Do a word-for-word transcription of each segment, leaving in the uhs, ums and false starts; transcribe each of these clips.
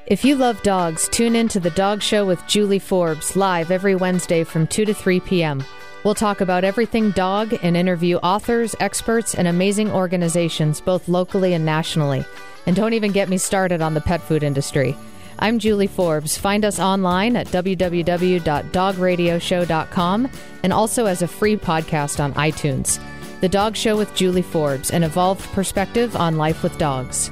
If you love dogs, tune in to The Dog Show with Julie Forbes, live every Wednesday from two to three p.m. We'll talk about everything dog and interview authors, experts, and amazing organizations, both locally and nationally. And don't even get me started on the pet food industry. I'm Julie Forbes. Find us online at w w w dot dog radio show dot com and also as a free podcast on iTunes. The Dog Show with Julie Forbes, an evolved perspective on life with dogs.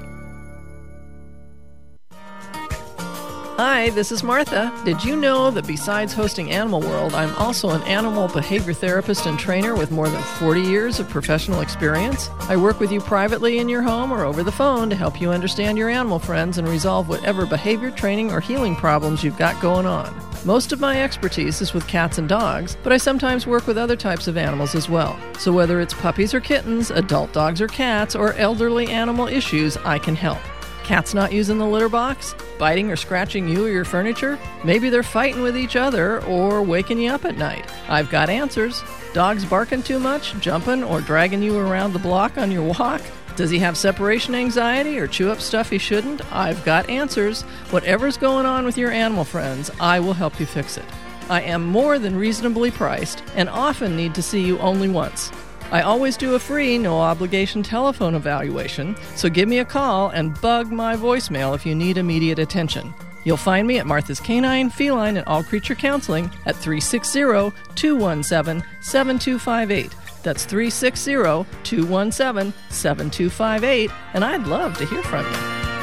Hi, this is Martha. Did you know that besides hosting Animal World, I'm also an animal behavior therapist and trainer with more than forty years of professional experience? I work with you privately in your home or over the phone to help you understand your animal friends and resolve whatever behavior training or healing problems you've got going on. Most of my expertise is with cats and dogs, but I sometimes work with other types of animals as well. So whether it's puppies or kittens, adult dogs or cats, or elderly animal issues, I can help. Cats not using the litter box? Biting or scratching you or your furniture? Maybe they're fighting with each other or waking you up at night. I've got answers. Dogs barking too much, jumping, or dragging you around the block on your walk? Does he have separation anxiety or chew up stuff he shouldn't? I've got answers. Whatever's going on with your animal friends, I will help you fix it. I am more than reasonably priced and often need to see you only once. I always do a free, no-obligation telephone evaluation, so give me a call and bug my voicemail if you need immediate attention. You'll find me at Martha's Canine, Feline, and All Creature Counseling at three six zero, two one seven, seven two five eight. That's three six zero, two one seven, seven two five eight, and I'd love to hear from you.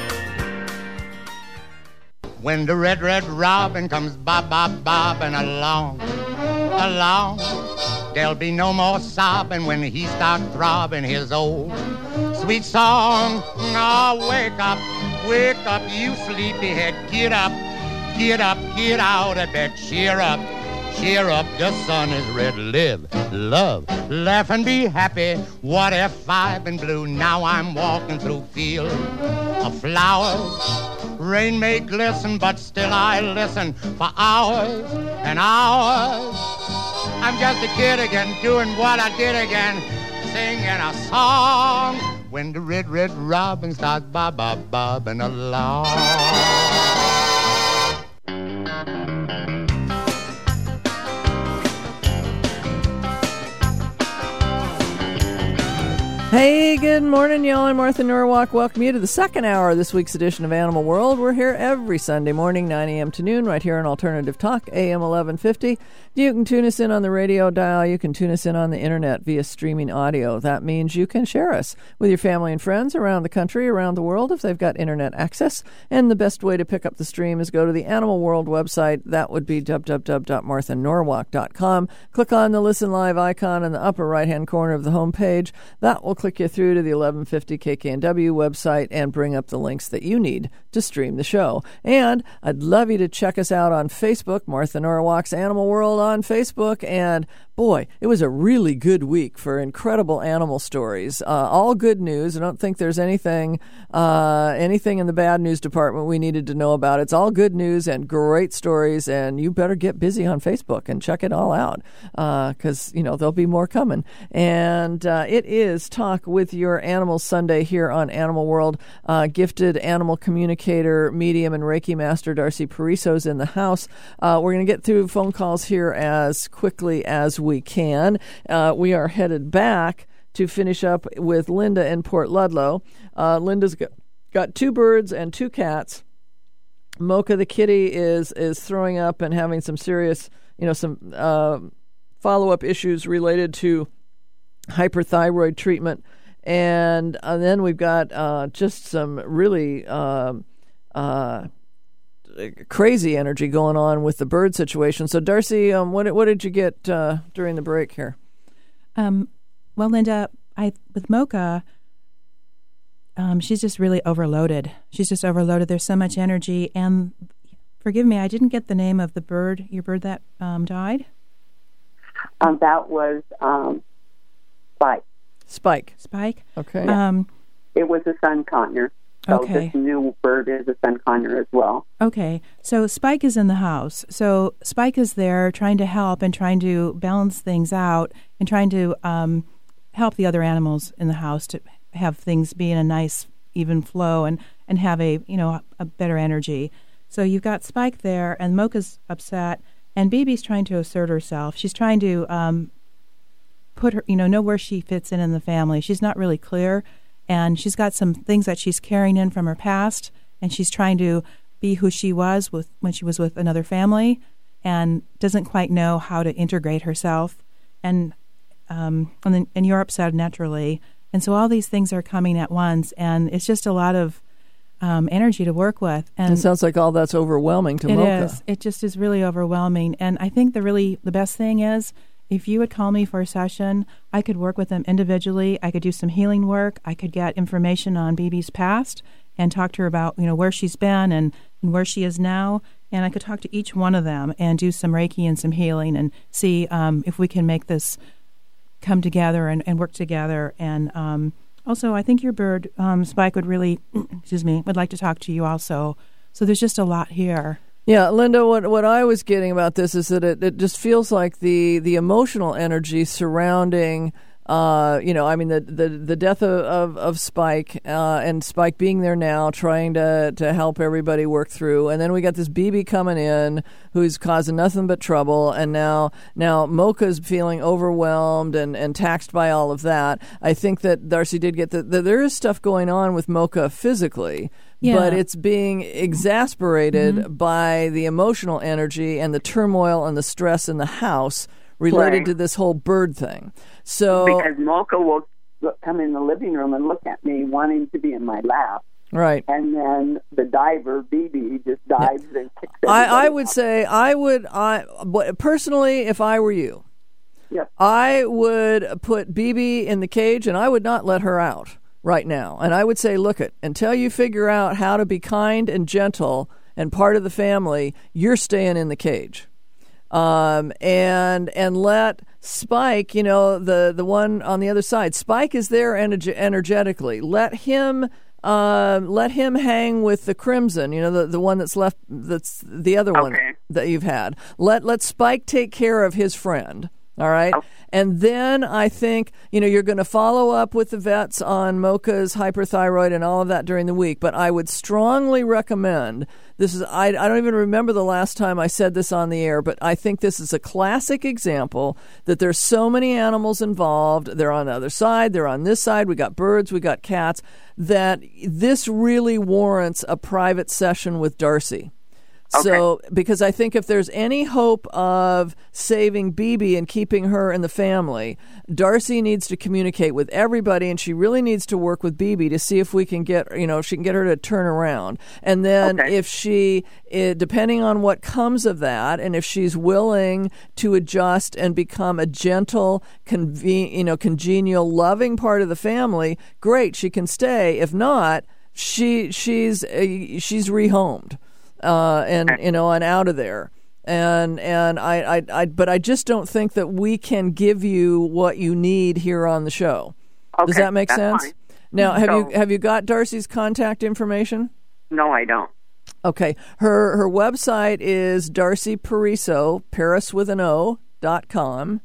When the red, red robin comes bob, bob, bobbing along, along, there'll be no more sobbing when he starts throbbing his old sweet song. Oh, wake up, wake up, you sleepyhead. Get up, get up, get out of bed. Cheer up, cheer up, the sun is red. Live, love, laugh and be happy. What if I've been blue? Now I'm walking through fields of flowers. Rain may glisten, but still I listen for hours and hours. I'm just a kid again, doing what I did again, singing a song. When the red, red robin starts bob, bob, bobbing along. Hey, good morning, y'all. I'm Martha Norwalk. Welcome you to the second hour of this week's edition of Animal World. We're here every Sunday morning, nine a.m. to noon, right here on Alternative Talk, A M eleven fifty. You can tune us in on the radio dial. You can tune us in on the internet via streaming audio. That means you can share us with your family and friends around the country, around the world, if they've got internet access. And the best way to pick up the stream is go to the Animal World website. That would be w w w dot martha norwalk dot com. Click on the Listen Live icon in the upper right-hand corner of the home page. That will click you through to the eleven fifty K K N W website and bring up the links that you need to stream the show. And I'd love you to check us out on Facebook, Martha Norwalk's Animal World on Facebook. And boy, it was a really good week for incredible animal stories. Uh, all good news. I don't think there's anything uh, anything in the bad news department we needed to know about. It's all good news and great stories, and you better get busy on Facebook and check it all out because, uh, you know, there'll be more coming. And uh, it is Talk with Your Animals Sunday here on Animal World. Uh, gifted animal communicator, medium, and Reiki master Darcy Pariso's in the house. Uh, we're going to get through phone calls here as quickly as we can. Uh, we are headed back to finish up with Linda in Port Ludlow. Uh, Linda's got, got two birds and two cats. Mocha the kitty is is throwing up and having some serious, you know, some uh, follow-up issues related to hyperthyroid treatment. And, and then we've got uh, just some really uh, uh, crazy energy going on with the bird situation. So, Darcy, um, what what did you get uh, during the break here? Um, well, Linda, I with Mocha, um, she's just really overloaded. She's just overloaded. There's so much energy. And forgive me, I didn't get the name of the bird, your bird that um, died? Um, that was um, Spike. Spike. Spike? Okay. Um, it was a sun conure. So okay. This new bird is a sun conure as well. Okay. So Spike is in the house. So Spike is there trying to help and trying to balance things out and trying to um, help the other animals in the house to have things be in a nice, even flow. And, and have a, you know, a better energy. So you've got Spike there, and Mocha's upset, and Bibi's trying to assert herself. She's trying to um, put her, you know, know where she fits in in the family. She's not really clear, and she's got some things that she's carrying in from her past, and she's trying to be who she was with when she was with another family, and doesn't quite know how to integrate herself. And um, and, then, and you're upset naturally, and so all these things are coming at once, and it's just a lot of Um, energy to work with. And it sounds like all that's overwhelming to it Mocha. It is. It just is really overwhelming. And I think the really the best thing is if you would call me for a session, I could work with them individually. I could do some healing work. I could get information on Bibi's past and talk to her about, you know, where she's been and, and where she is now. And I could talk to each one of them and do some Reiki and some healing and see um, if we can make this come together and, and work together. And um Also, I think your bird, um, Spike, would really, excuse me, would like to talk to you also. So there's just a lot here. Yeah, Linda, what what I was getting about this is that it, it just feels like the, the emotional energy surrounding, uh, you know, I mean, the the, the death of, of, of Spike uh, and Spike being there now, trying to, to help everybody work through. And then we got this Bibi coming in who's causing nothing but trouble. And now now Mocha's feeling overwhelmed and, and taxed by all of that. I think that Darcy did get that the, there is stuff going on with Mocha physically. Yeah. But it's being exasperated mm-hmm. by the emotional energy and the turmoil and the stress in the house related right. to this whole bird thing. So because Mocha will come in the living room and look at me wanting to be in my lap. Right. And then the diver, Bibi, just dives yeah. and kicks everybody I, I would out. say, I would, I personally, if I were you, yep. I would put Bibi in the cage and I would not let her out right now. And I would say, look it, until you figure out how to be kind and gentle and part of the family, you're staying in the cage. Um, and and let Spike, you know, the, the one on the other side, Spike is there energe- energetically. Let him uh, let him hang with the Crimson, you know, the, the one that's left, that's the other one okay. that you've had. Let let Spike take care of his friend. All right. Okay. And then I think, you know, you're going to follow up with the vets on Mocha's hyperthyroid and all of that during the week. But I would strongly recommend this is, I, I don't even remember the last time I said this on the air, but I think this is a classic example that there's so many animals involved. They're on the other side. They're on this side. We got birds. We got cats. That this really warrants a private session with Darcy. Okay. So, because I think if there's any hope of saving Bibi and keeping her in the family, Darcy needs to communicate with everybody, and she really needs to work with Bibi to see if we can get, you know, if she can get her to turn around. And then okay. if she, it, depending on what comes of that, and if she's willing to adjust and become a gentle, conven- you know, congenial, loving part of the family, great, she can stay. If not, she she's uh, she's rehomed. Uh, and you know, and out of there, and and I, I, I, but I just don't think that we can give you what you need here on the show. Okay, does that make that's sense? Fine. Now, have so, you have you got Darcy's contact information? No, I don't. Okay, her her website is Darcy Pariso, Paris with an O dot com,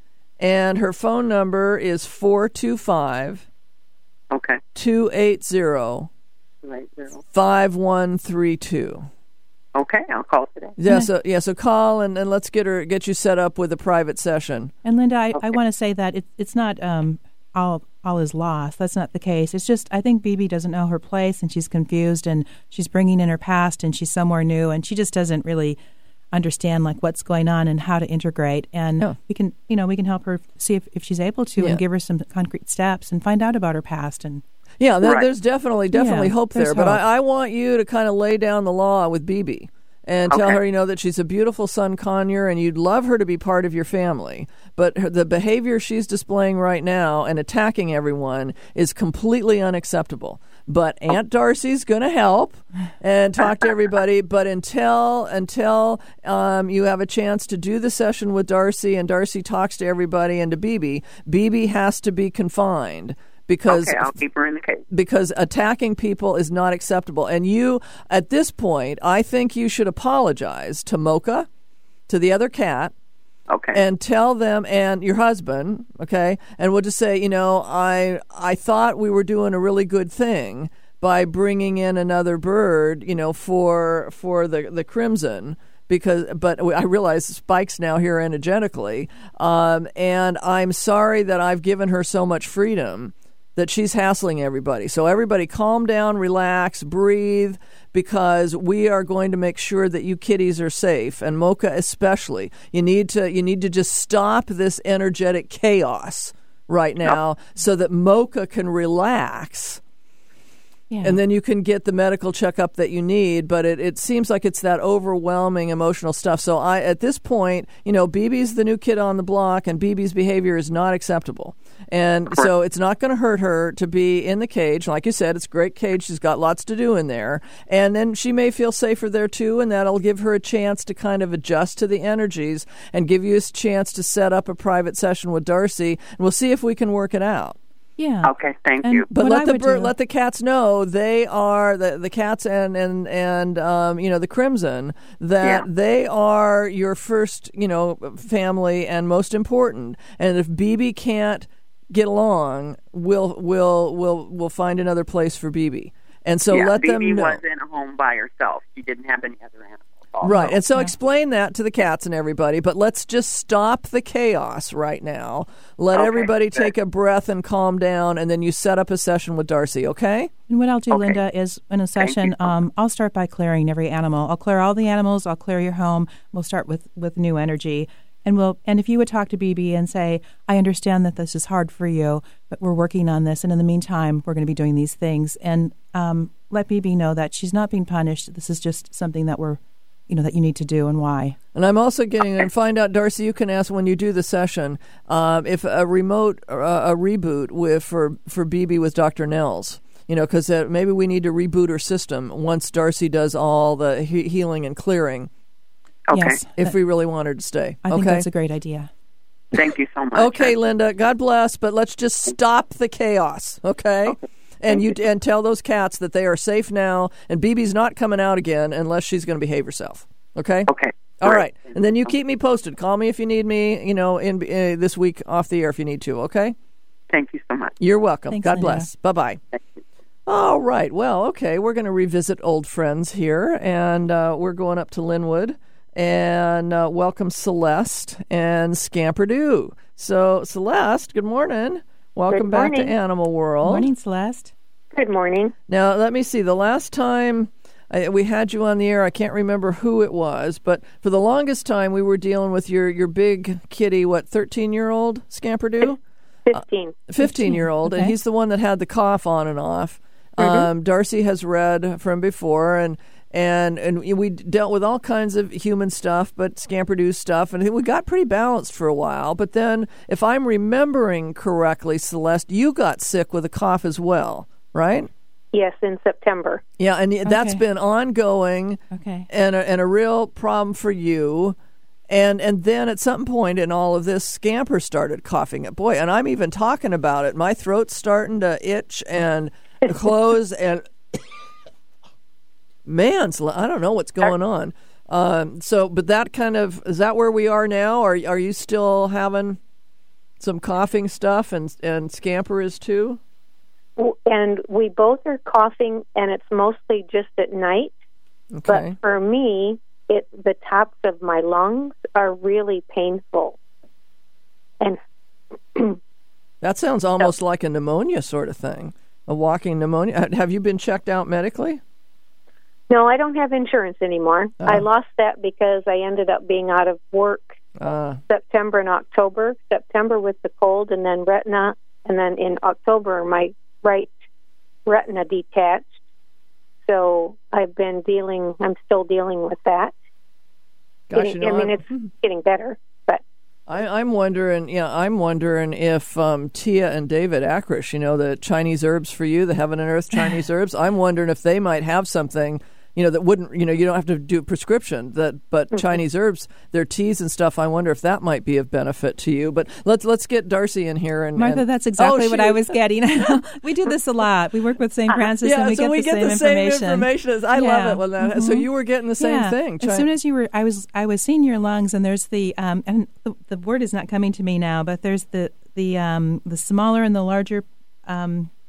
and her phone number is four two five. Okay. Two eight zero. Right zero. Five one three two. Okay, I'll call today. Yeah, so yeah, so call and, and let's get her get you set up with a private session. And Linda, I, okay. I want to say that it, it's not um, all all is lost. That's not the case. It's just I think Bibi doesn't know her place and she's confused and she's bringing in her past and she's somewhere new and she just doesn't really understand like what's going on and how to integrate. And oh. we can you know we can help her see if, if she's able to yeah. and give her some concrete steps and find out about her past and. Yeah, there, right. there's definitely, definitely yeah, hope there. hope. But I, I want you to kind of lay down the law with Bibi and tell okay. her, you know, that she's a beautiful sun conure and you'd love her to be part of your family. But her, the behavior she's displaying right now and attacking everyone is completely unacceptable. But Aunt Darcy's going to help and talk to everybody. But until until um, you have a chance to do the session with Darcy and Darcy talks to everybody and to Bibi, Bibi has to be confined. Because okay, I'll keep her in the cage. Because attacking people is not acceptable. And you, at this point, I think you should apologize to Mocha, to the other cat, okay, and tell them, and your husband, okay, and we'll just say, you know, I I thought we were doing a really good thing, by bringing in another bird, you know, for for the the crimson. Because, but I realize Spike's now here energetically, um, and I'm sorry that I've given her so much freedom that she's hassling everybody. So everybody calm down, relax, breathe, because we are going to make sure that you kitties are safe, and Mocha especially. You need to you need to just stop this energetic chaos right now yep. so that Mocha can relax. Yeah. And then you can get the medical checkup that you need, but it, it seems like it's that overwhelming emotional stuff. So I, at this point, you know, B B's the new kid on the block, and B B's behavior is not acceptable. And so it's not going to hurt her to be in the cage. Like you said, it's a great cage. She's got lots to do in there. And then she may feel safer there, too, and that'll give her a chance to kind of adjust to the energies and give you a chance to set up a private session with Darcy, and we'll see if we can work it out. Yeah. Okay. Thank and you. But let I the bird, do, let the cats know they are the the cats and and and um, you know, the crimson, that yeah. they are your first, you know, family and most important. And if B B can't get along, we'll we'll we'll we'll find another place for B B. And so yeah, let B B them know. was in a home by herself. She didn't have any other animals. Also. Right, and so yeah. explain that to the cats and everybody, but let's just stop the chaos right now. Let okay, everybody good. take a breath and calm down, and then you set up a session with Darcy, okay? And what I'll do, Okay. Linda, is in a session, um, I'll start by clearing every animal. I'll clear all the animals. I'll clear your home. We'll start with, with new energy. And we'll and if you would talk to B B and say, I understand that this is hard for you, but we're working on this, and in the meantime, we're going to be doing these things. And um, let B B know that she's not being punished. This is just something that we're you know, that you need to do and why. And I'm also getting, and find out, Darcy, you can ask when you do the session, um, if a remote, uh, a reboot with for, for B B with Doctor Nels, you know, because uh, maybe we need to reboot her system once Darcy does all the he- healing and clearing. Okay. Yes, if that, we really want her to stay. I think okay? that's a great idea. Thank you so much. Okay, Linda, God bless, but let's just stop the chaos, okay? okay. And you and tell those cats that they are safe now, and B B's not coming out again unless she's going to behave herself. Okay. Okay. All right. And then you keep me posted. Call me if you need me. You know, in uh, this week off the air if you need to. Okay. Thank you so much. You're welcome. Thanks, God Linda. bless. Bye bye. All right. Well, okay. We're going to revisit old friends here, and uh, we're going up to Linwood and uh, welcome Celeste and Scamperdoo. So, Celeste, good morning. Welcome Good back morning. to Animal World. Morning, Celeste. Good morning. Now, let me see. The last time I, we had you on the air, I can't remember who it was, but for the longest time we were dealing with your, your big kitty, what, thirteen-year-old Scamperdoo? Fifteen. Uh, fifteen-year-old, Okay. and he's the one that had the cough on and off. Mm-hmm. Um, Darcy has read from before, and and and we dealt with all kinds of human stuff, but Scamperdoo stuff, and we got pretty balanced for a while. But then, if I'm remembering correctly, Celeste, you got sick with a cough as well, right? Yes, in September. Yeah, and that's Okay. been ongoing Okay. and a, and a real problem for you. And and then at some point in all of this, Scamper started coughing. Boy, and I'm even talking about it. My throat's starting to itch and close, and man, I don't know what's going on. Um, so, but that kind of, is that where we are now? Are are you still having some coughing stuff, and and Scamper is too? And we both are coughing, and it's mostly just at night. Okay. But for me, it the tops of my lungs are really painful. And That sounds almost like a pneumonia sort of thing, a walking pneumonia. Have you been checked out medically? no, I don't have insurance anymore. Oh. I lost that because I ended up being out of work Uh, September and October. September with the cold, and then retina, and then in October my right retina detached. So I've been dealing, I'm still dealing with that. gosh, Getting- you know, I mean, I'm- it's getting better, but I, I'm wondering, yeah, I'm wondering if um, Tia and David Akrish, you know, the Chinese herbs for you, the Heaven and Earth Chinese herbs, I'm wondering if they might have something, you know, that wouldn't, you know, you don't have to do a prescription, that, but Mm-hmm. Chinese herbs, their teas and stuff, I wonder if that might be of benefit to you. But let's let's get Darcy in here. and Martha, and, that's exactly oh, what shoot. I was getting. We do this a lot. We work with Saint Francis, Yeah, and we so get we the get same the same information. information. As, I love Yeah. it when that. So Mhm. you were getting the same yeah. thing. As soon as you were, I was, I was seeing your lungs, and there's the, um, and the, the word is not coming to me now, but there's the the um, the smaller and the larger um,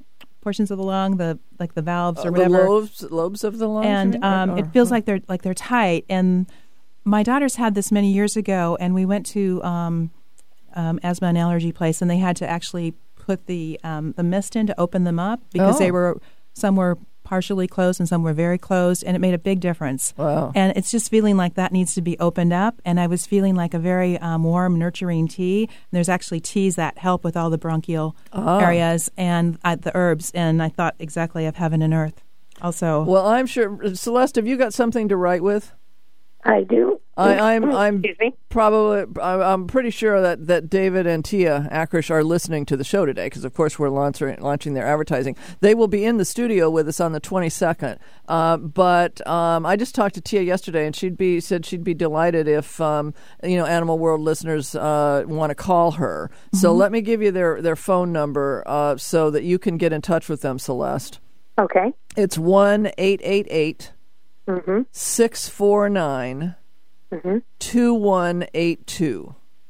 portions of the lung, the like the valves Uh, or the whatever. lobes, lobes of the lungs, you and mean? um, Or- it feels like they're like they're tight. And my daughters had this many years ago, and we went to um, um, asthma and allergy place, and they had to actually put the um, the mist in to open them up because Oh. they were some were partially closed and some were very closed, and it made a big difference. Wow. And it's just feeling like that needs to be opened up. And I was feeling like a very um, warm, nurturing tea. And there's actually teas that help with all the bronchial Ah. areas and uh, the herbs. And I thought exactly of heaven and earth. Also, Well, I'm sure, Celeste, have you got something to write with? I do. I, I'm, I'm Excuse me. probably, I'm I'm pretty sure that, that David and Tia Akrish are listening to the show today because, of course, we're launching, launching their advertising. They will be in the studio with us on the twenty-second. Uh, but um, I just talked to Tia yesterday, and she'd be said she'd be delighted if um, you know Animal World listeners uh, want to call her. Mm-hmm. So let me give you their their phone number uh, so that you can get in touch with them, Celeste. Okay. It's one eight eight eight Mm-hmm. six four nine Mm-hmm. two one eight two.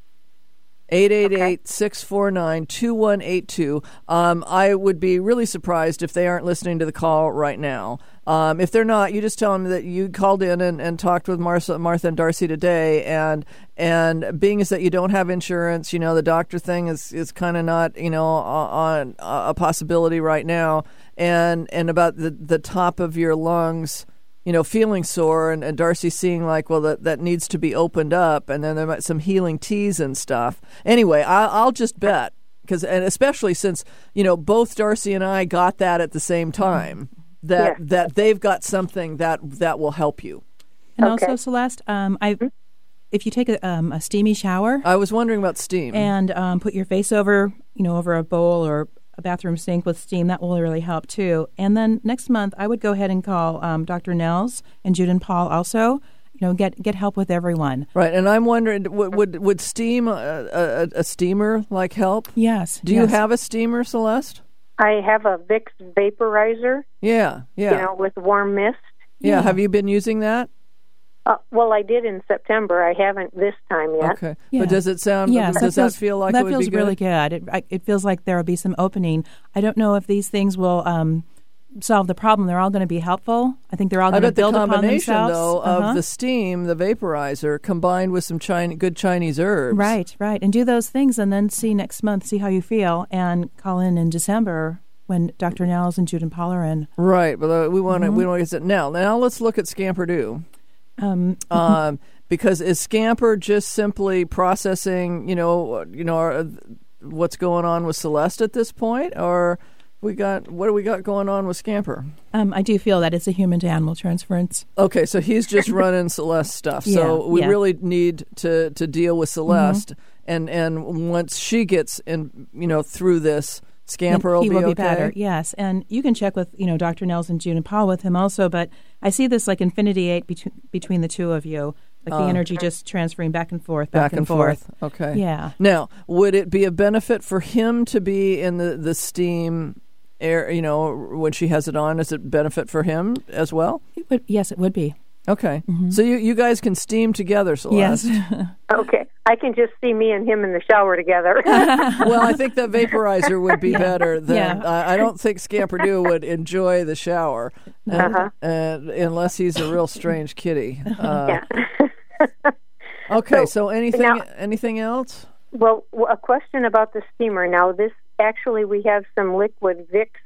eight eight eight, six four nine, two one eight two. Um, I would be really surprised if they aren't listening to the call right now. Um, if they're not, you just tell them that you called in and, and talked with Martha, Martha and Darcy today, and and being is that you don't have insurance, you know, the doctor thing is, is kind of not, you know, on, on a possibility right now, and and about the, the top of your lungs, you know, feeling sore, and, and Darcy seeing like, well, that, that needs to be opened up, and then there might some healing teas and stuff. Anyway, I, I'll just bet, because, and especially since, you know, both Darcy and I got that at the same time, that Yes. that they've got something that that will help you. and Okay. also Celeste, um, I if you take a, um, a steamy shower I was wondering about steam. and um, put your face over, you know, over a bowl or a bathroom sink with steam, that will really help too. And then next month, I would go ahead and call um, Doctor Nels and Jude and Paul also. You know, get get help with everyone. Right, and I'm wondering, would would, would steam, a, a, a steamer, like, help? Yes. Do yes. you have a steamer, Celeste? I have a Vicks vaporizer, Yeah, yeah. you know, with warm mist. yeah. Yeah. Have you been using that? Uh, well, I did in September. I haven't this time yet. Okay. Yeah. But does it sound, Yes, does that, feels, feel like that it would feels be good? really good? It, I, it feels like there will be some opening. I don't know if these things will um, solve the problem. They're all going to be helpful. I think they're all I going to bet the build upon combination, themselves. though, Uh-huh. of the steam, the vaporizer, combined with some Chine- good Chinese herbs. Right, right. And do those things and then see next month, see how you feel, and call in in December when Doctor Nels and Jude and Paul are in. Right, but uh, we want to Mm-hmm. we want to get it now. Now let's look at Scamper-Doo. Um, Um, because is Scamper just simply processing, you know, you know, uh, what's going on with Celeste at this point, or we got what do we got going on with Scamper? um, I do feel that it's a human to animal transference. Okay, so he's just running Celeste stuff. So Yeah, we yeah. really need to to deal with Celeste, and and once she gets in, you know, through this, Scamper And will he be will be okay. better. Yes, and you can check with you know Doctor Nels and June and Paul with him also. But I see this like infinity eight between between the two of you, like Uh, the energy just transferring back and forth, Back, back, and forth. Okay. Yeah. Now, would it be a benefit for him to be in the the steam air? You know, when she has it on, is it benefit for him as well? It would, yes, it would be. Okay. So you you guys can steam together, Celeste. Yes. Okay. I can just see me and him in the shower together. Well, I think that vaporizer would be better than. Yeah. I I don't think Scamper-Doo would enjoy the shower, uh, Uh-huh. uh, unless he's a real strange kitty. Uh, Yeah. Okay. So, So, anything now- anything else? Well, w- a question about the steamer. Now, this actually, we have some liquid Vicks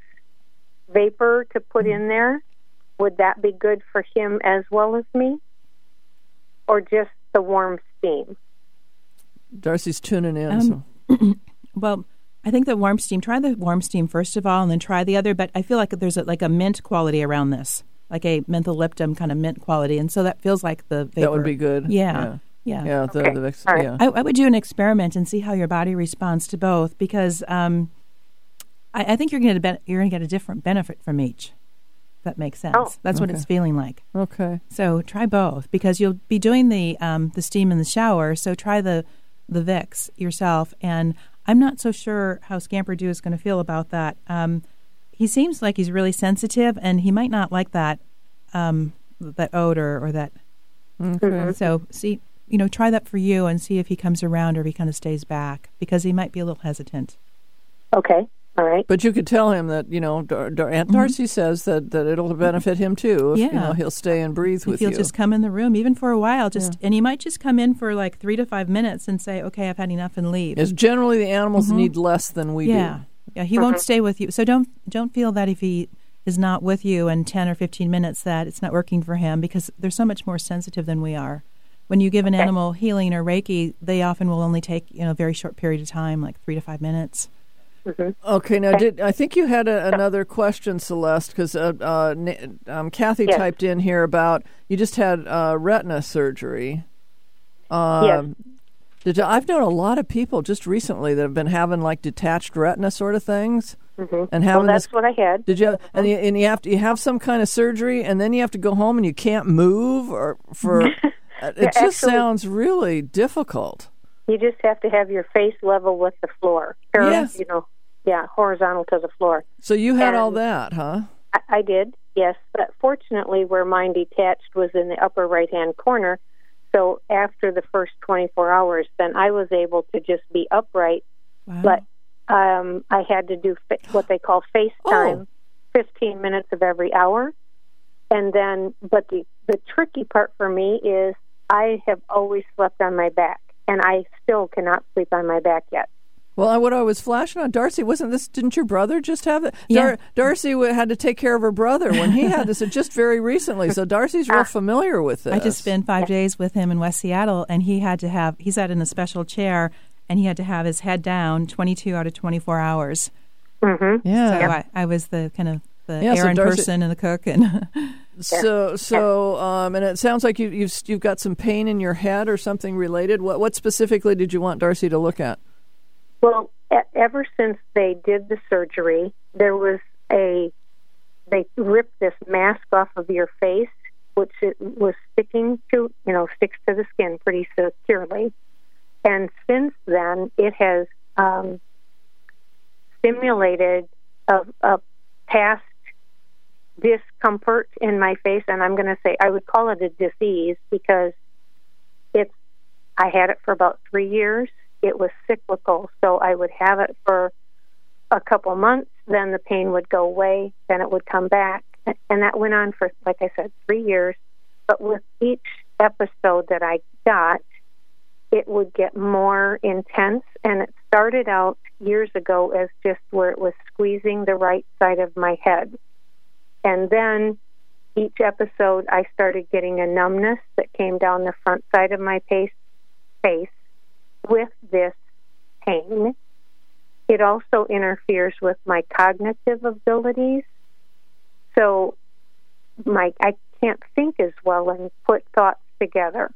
vapor to put in there. Would that be good for him as well as me? Or just the warm steam? Darcy's tuning in. Um, so. Well, I think the warm steam. Try the warm steam first of all, and then try the other. But I feel like there's a, like a mint quality around this, like a mentholyptum kind of mint quality, and so that feels like the vapor. That would be good. Yeah, yeah. Yeah. The, Okay. the Vicks, All right. yeah. I, I would do an experiment and see how your body responds to both, because um, I, I think you're going to be- you're going to get a different benefit from each. If that makes sense. Oh, That's what okay. it's feeling like. Okay. So try both, because you'll be doing the um, the steam in the shower. So try the the Vicks yourself, and I'm not so sure how Scamper-Doo is going to feel about that. Um, he seems like he's really sensitive, and he might not like that um, that odor or that. Okay. So see, you know, try that for you and see if he comes around or if he kind of stays back, because he might be a little hesitant. Okay. All right. But you could tell him that, you know, Dar- Dar- Aunt Darcy mm-hmm. says that, that it'll benefit him too. If, yeah. you know, he'll stay and breathe if with he'll you. just come in the room, even for a while, just yeah. and he might just come in for like three to five minutes and say, okay, I've had enough, and leave. As generally the animals mm-hmm. need less than we yeah. do. Yeah, he uh-huh. won't stay with you. So don't don't feel that if he is not with you in ten or fifteen minutes that it's not working for him, because they're so much more sensitive than we are. When you give an okay. animal healing or Reiki, they often will only take, you know, a very short period of time, like three to five minutes. Mm-hmm. Okay, now did I think you had a, another question, Celeste? Because uh, uh, um, Kathy yes. typed in here about you just had uh, retina surgery. Um, yes. Did you, I've known a lot of people just recently that have been having like detached retina sort of things, mm-hmm. and having well, that's this, what I had. Did you? Have, and you, and you have to you have some kind of surgery, and then you have to go home and you can't move, or for it yeah, just actually, sounds really difficult. You just have to have your face level with the floor. Or, yes. You know, yeah, horizontal to the floor. So you had and all that, huh? I, I did, yes. But fortunately, where mine detached was in the upper right-hand corner. So after the first twenty-four hours, then I was able to just be upright. Wow. But um, I had to do fa- what they call FaceTime, oh. fifteen minutes of every hour. And then, but the, the tricky part for me is I have always slept on my back, and I still cannot sleep on my back yet. Well, what I was flashing on, Darcy, wasn't this, didn't your brother just have it? Yeah. Dar- Darcy had to take care of her brother when he had this just very recently, so Darcy's real familiar with this. I just spent five days with him in West Seattle, and he had to have, he sat in a special chair, and he had to have his head down twenty-two out of twenty-four hours. Mm-hmm. Yeah. So I, I was the kind of the Yeah, so errand Darcy- person and the cook. and So, so, um, and it sounds like you, you've you've got some pain in your head or something related. What what specifically did you want Darcy to look at? Well, e- ever since they did the surgery, there was a, they ripped this mask off of your face, which it was sticking to, you know, sticks to the skin pretty securely. And since then, it has um, stimulated a, a past discomfort in my face, and I'm going to say I would call it a disease because it's, I had it for about three years. It was cyclical, so I would have it for a couple months, then the pain would go away, then it would come back, and that went on for, like I said, three years. But with each episode that I got, it would get more intense, and it started out years ago as just where it was squeezing the right side of my head. And then each episode, I started getting a numbness that came down the front side of my face, face with this pain. It also interferes with my cognitive abilities. So my I can't think as well and put thoughts together.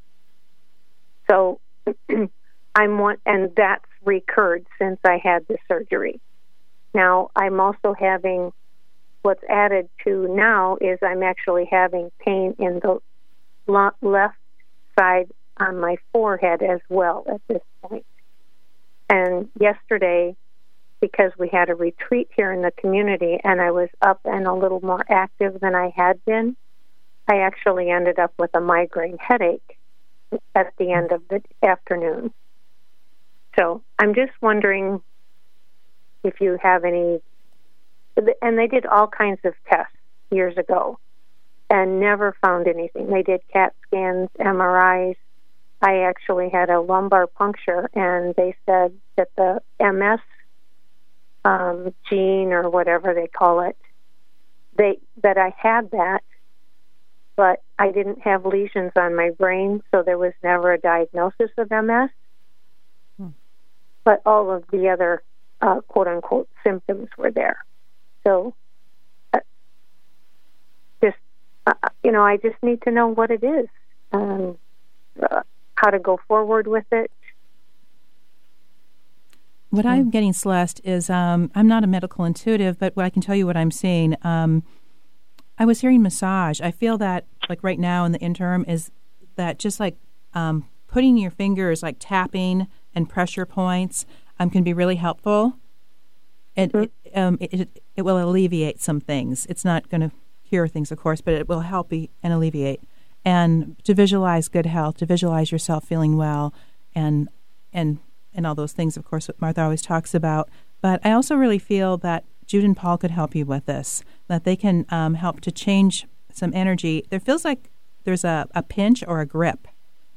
So I'm one, and that's recurred since I had the surgery. Now I'm also having, what's added to now is I'm actually having pain in the left side on my forehead as well at this point. And yesterday, because we had a retreat here in the community and I was up and a little more active than I had been, I actually ended up with a migraine headache at the end of the afternoon. So I'm just wondering if you have any, and they did all kinds of tests years ago and never found anything. They did CAT scans, M R Is. I actually had a lumbar puncture, and they said that the M S um, gene or whatever they call it, they that I had that, but I didn't have lesions on my brain, so there was never a diagnosis of M S. Hmm. But all of the other uh, quote-unquote symptoms were there. So uh, just, uh, you know, I just need to know what it is, um, uh, how to go forward with it. What I'm getting, Celeste, is um, I'm not a medical intuitive, but what I can tell you what I'm seeing. Um, I was hearing massage. I feel that, like right now in the interim, is that just like um, putting your fingers, like tapping and pressure points, um, can be really helpful. It, mm-hmm. it, um, it, it, it will alleviate some things. It's not going to cure things, of course, but it will help you and alleviate. And to visualize good health, to visualize yourself feeling well, and and and all those things, of course, what Martha always talks about. But I also really feel that Jude and Paul could help you with this, that they can um, help to change some energy. There feels like there's a, a pinch or a grip,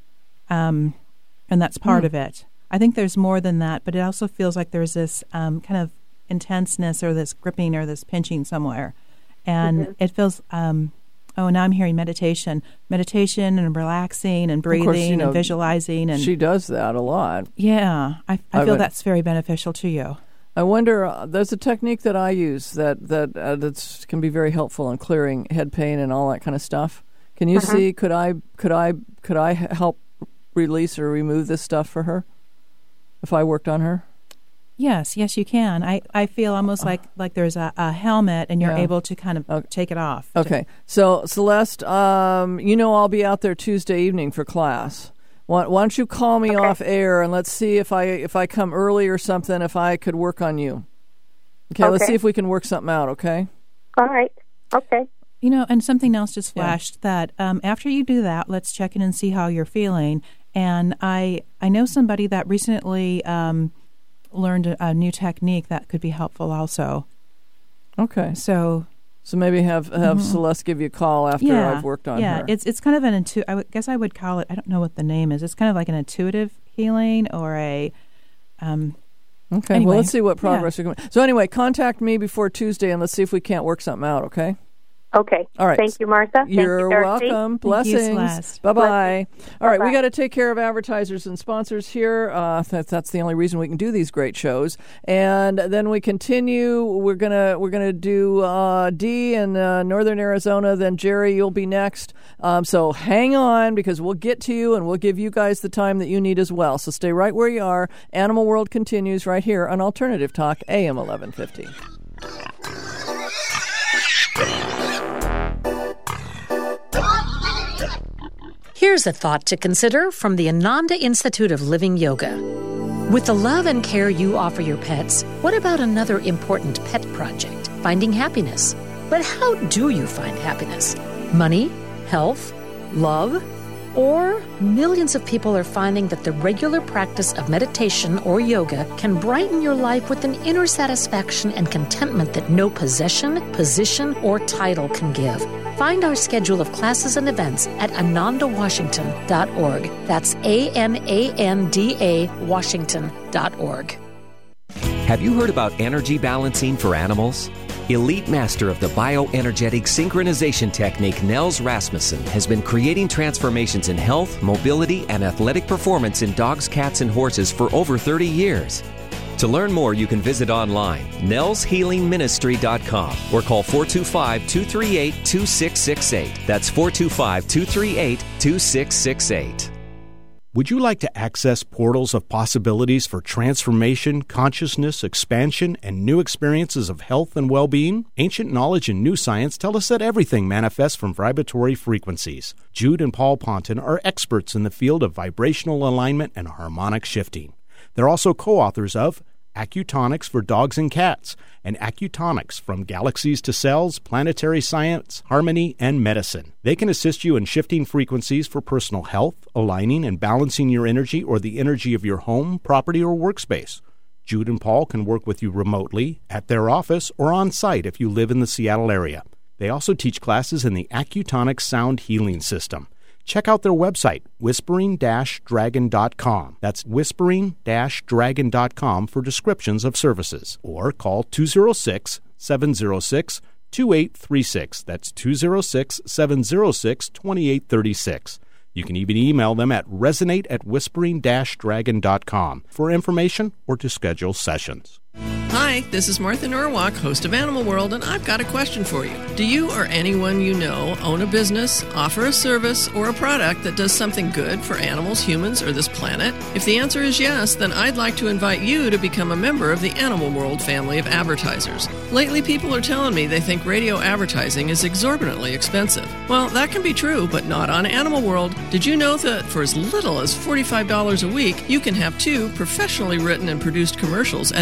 um, and that's part mm. of it. I think there's more than that, but it also feels like there's this um, kind of intenseness or this gripping or this pinching somewhere. And mm-hmm. it feels, um, oh, now I'm hearing meditation. Meditation and relaxing and breathing course, you know, and visualizing. And she does that a lot. Yeah, I, I feel I, that's very beneficial to you. I wonder, uh, there's a technique that I use that, that uh, that's, can be very helpful in clearing head pain and all that kind of stuff. Can you uh-huh. see, could I, could I, could I help release or remove this stuff for her if I worked on her? Yes, yes, you can. I, I feel almost like, like there's a, a helmet and you're yeah. able to kind of okay. take it off. Okay. So, Celeste, um, you know I'll be out there Tuesday evening for class. Why, why don't you call me okay. off air and let's see if I if I come early or something, if I could work on you. Okay, okay. Let's see if we can work something out, okay? All right. Okay. You know, and something else just flashed yeah. that um, after you do that, let's check in and see how you're feeling. And I, I know somebody that recently... Um, learned a, a new technique that could be helpful also. Okay. So so maybe have have mm-hmm. Celeste give you a call after yeah, I've worked on yeah. her. Yeah, it's it's kind of an intu- I would, guess I would call it, I don't know what the name is. It's kind of like an intuitive healing or a um Okay. Anyway, well, let's see what progress yeah. you're going. So anyway, contact me before Tuesday and let's see if we can't work something out, okay? Okay. All right. Thank you, Martha. You're Thank you, welcome. Blessings. Bye bye. All right, Bye-bye. we got to take care of advertisers and sponsors here. Uh, that's that's the only reason we can do these great shows. And then we continue. We're gonna we're gonna do uh, Dee in uh, Northern Arizona. Then Jerry, you'll be next. Um, so hang on because we'll get to you and we'll give you guys the time that you need as well. So stay right where you are. Animal World continues right here on Alternative Talk, A M eleven fifty. Here's a thought to consider from the Ananda Institute of Living Yoga. With the love and care you offer your pets, what about another important pet project, finding happiness? But how do you find happiness? Money? Health? Love? Or millions of people are finding that the regular practice of meditation or yoga can brighten your life with an inner satisfaction and contentment that no possession, position, or title can give. Find our schedule of classes and events at ananda washington dot org. That's A N A N D A Washington dot org. Have you heard about energy balancing for animals? Elite master of the bioenergetic synchronization technique, Nels Rasmussen, has been creating transformations in health, mobility, and athletic performance in dogs, cats, and horses for over thirty years. To learn more, you can visit online, nels healing ministry dot com, or call four two five, two three eight, two six six eight. That's four two five, two three eight, two six six eight. Would you like to access portals of possibilities for transformation, consciousness, expansion, and new experiences of health and well-being? Ancient knowledge and new science tell us that everything manifests from vibratory frequencies. Jude and Paul Ponton are experts in the field of vibrational alignment and harmonic shifting. They're also co-authors of Acutonics for Dogs and Cats, and Acutonics from Galaxies to Cells, Planetary Science, Harmony, and Medicine. They can assist you in shifting frequencies for personal health, aligning and balancing your energy or the energy of your home, property, or workspace. Jude and Paul can work with you remotely, at their office, or on site if you live in the Seattle area. They also teach classes in the Acutonics Sound Healing System. Check out their website, whispering dash dragon dot com. That's whispering dash dragon dot com for descriptions of services. Or call two oh six, seven oh six, two eight three six. That's two oh six, seven oh six, two eight three six. You can even email them at resonate at whispering dash dragon dot com for information or to schedule sessions. Hi, this is Martha Norwalk, host of Animal World, and I've got a question for you. Do you or anyone you know own a business, offer a service, or a product that does something good for animals, humans, or this planet? If the answer is yes, then I'd like to invite you to become a member of the Animal World family of advertisers. Lately, people are telling me they think radio advertising is exorbitantly expensive. Well, that can be true, but not on Animal World. Did you know that for as little as forty-five dollars a week, you can have two professionally written and produced commercials at no cost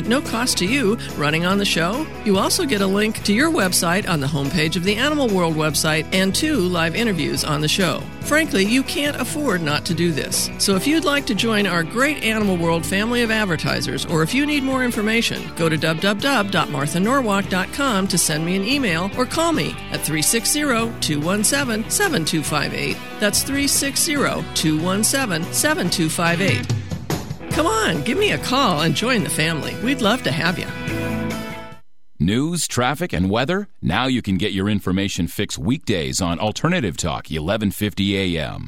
cost to you running on the show. You also get a link to your website on the homepage of the Animal World website and two live interviews on the show. Frankly, you can't afford not to do this. So if you'd like to join our great Animal World family of advertisers, or if you need more information, go to w w w dot martha norwalk dot com to send me an email or call me at three six zero, two one seven, seven two five eight. That's three six zero, two one seven, seven two five eight. Come on, give me a call and join the family. We'd love to have you. News, traffic, and weather? Now you can get your information fix weekdays on Alternative Talk, eleven fifty A M.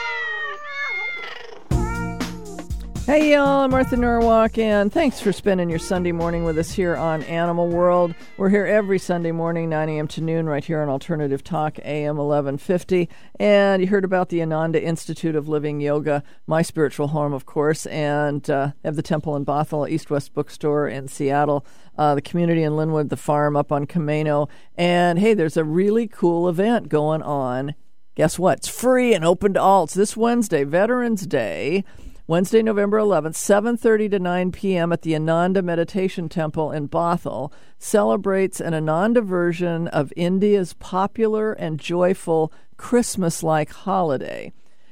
Hey y'all, I'm Martha Norwalk, and thanks for spending your Sunday morning with us here on Animal World. We're here every Sunday morning, nine a.m. to noon, right here on Alternative Talk, A M eleven fifty. And you heard about the Ananda Institute of Living Yoga, my spiritual home, of course, and uh, have the Temple in Bothell, East West Bookstore in Seattle, uh, the community in Linwood, the farm up on Camino. And hey, there's a really cool event going on. Guess what? It's free and open to all. It's this Wednesday, Veterans Day. Wednesday, November eleventh, seven thirty to nine p.m. at the Ananda Meditation Temple in Bothell, celebrates an Ananda version of India's popular and joyful Christmas-like holiday.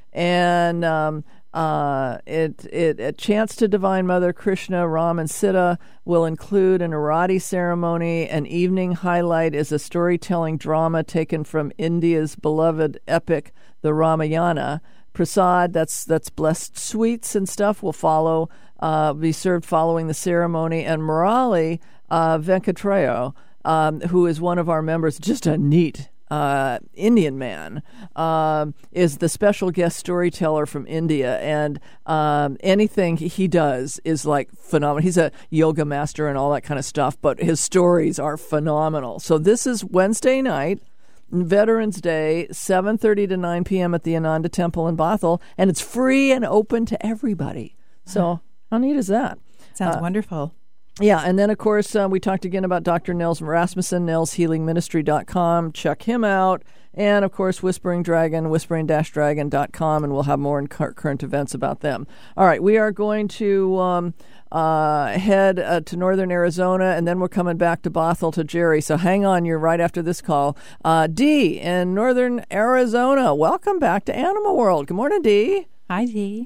And um, uh, it, it, a chants to Divine Mother Krishna, Ram, and Sita will include an Arati ceremony. An evening highlight is a storytelling drama taken from India's beloved epic, the Ramayana. Prasad, that's that's blessed sweets and stuff, will follow, uh, be served following the ceremony. And Murali uh, Venkatrayo, um, who is one of our members, just a neat uh, Indian man, uh, is the special guest storyteller from India. And um, anything he does is like phenomenal. He's a yoga master and all that kind of stuff, but his stories are phenomenal. So this is Wednesday night, Veterans Day, seven thirty to nine p.m. at the Ananda Temple in Bothell, and it's free and open to everybody. So how neat is that? Sounds uh, wonderful. Yeah, and then, of course, uh, we talked again about Doctor Nels Rasmussen, nels healing ministry dot com. Check him out. And, of course, Whispering Dragon, whispering dash dragon dot com, and we'll have more in current events about them. All right, we are going to um, uh, head uh, to northern Arizona, and then we're coming back to Bothell to Jerry. So hang on, you're right after this call. Uh, Dee in northern Arizona, welcome back to Animal World. Good morning, Dee. Hi, Dee.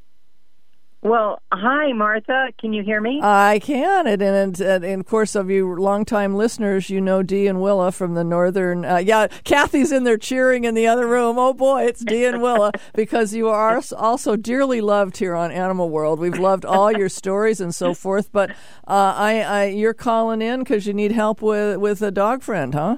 Well, hi, Martha. Can you hear me? I can. And, and, and, and of course, of you longtime listeners, you know Dee and Willa from the northern. Uh, yeah, Kathy's in there cheering in the other room. Oh, boy, it's Dee and Willa, because you are also dearly loved here on Animal World. We've loved all your stories and so forth. But uh, I, I, you're calling in because you need help with, with a dog friend, huh?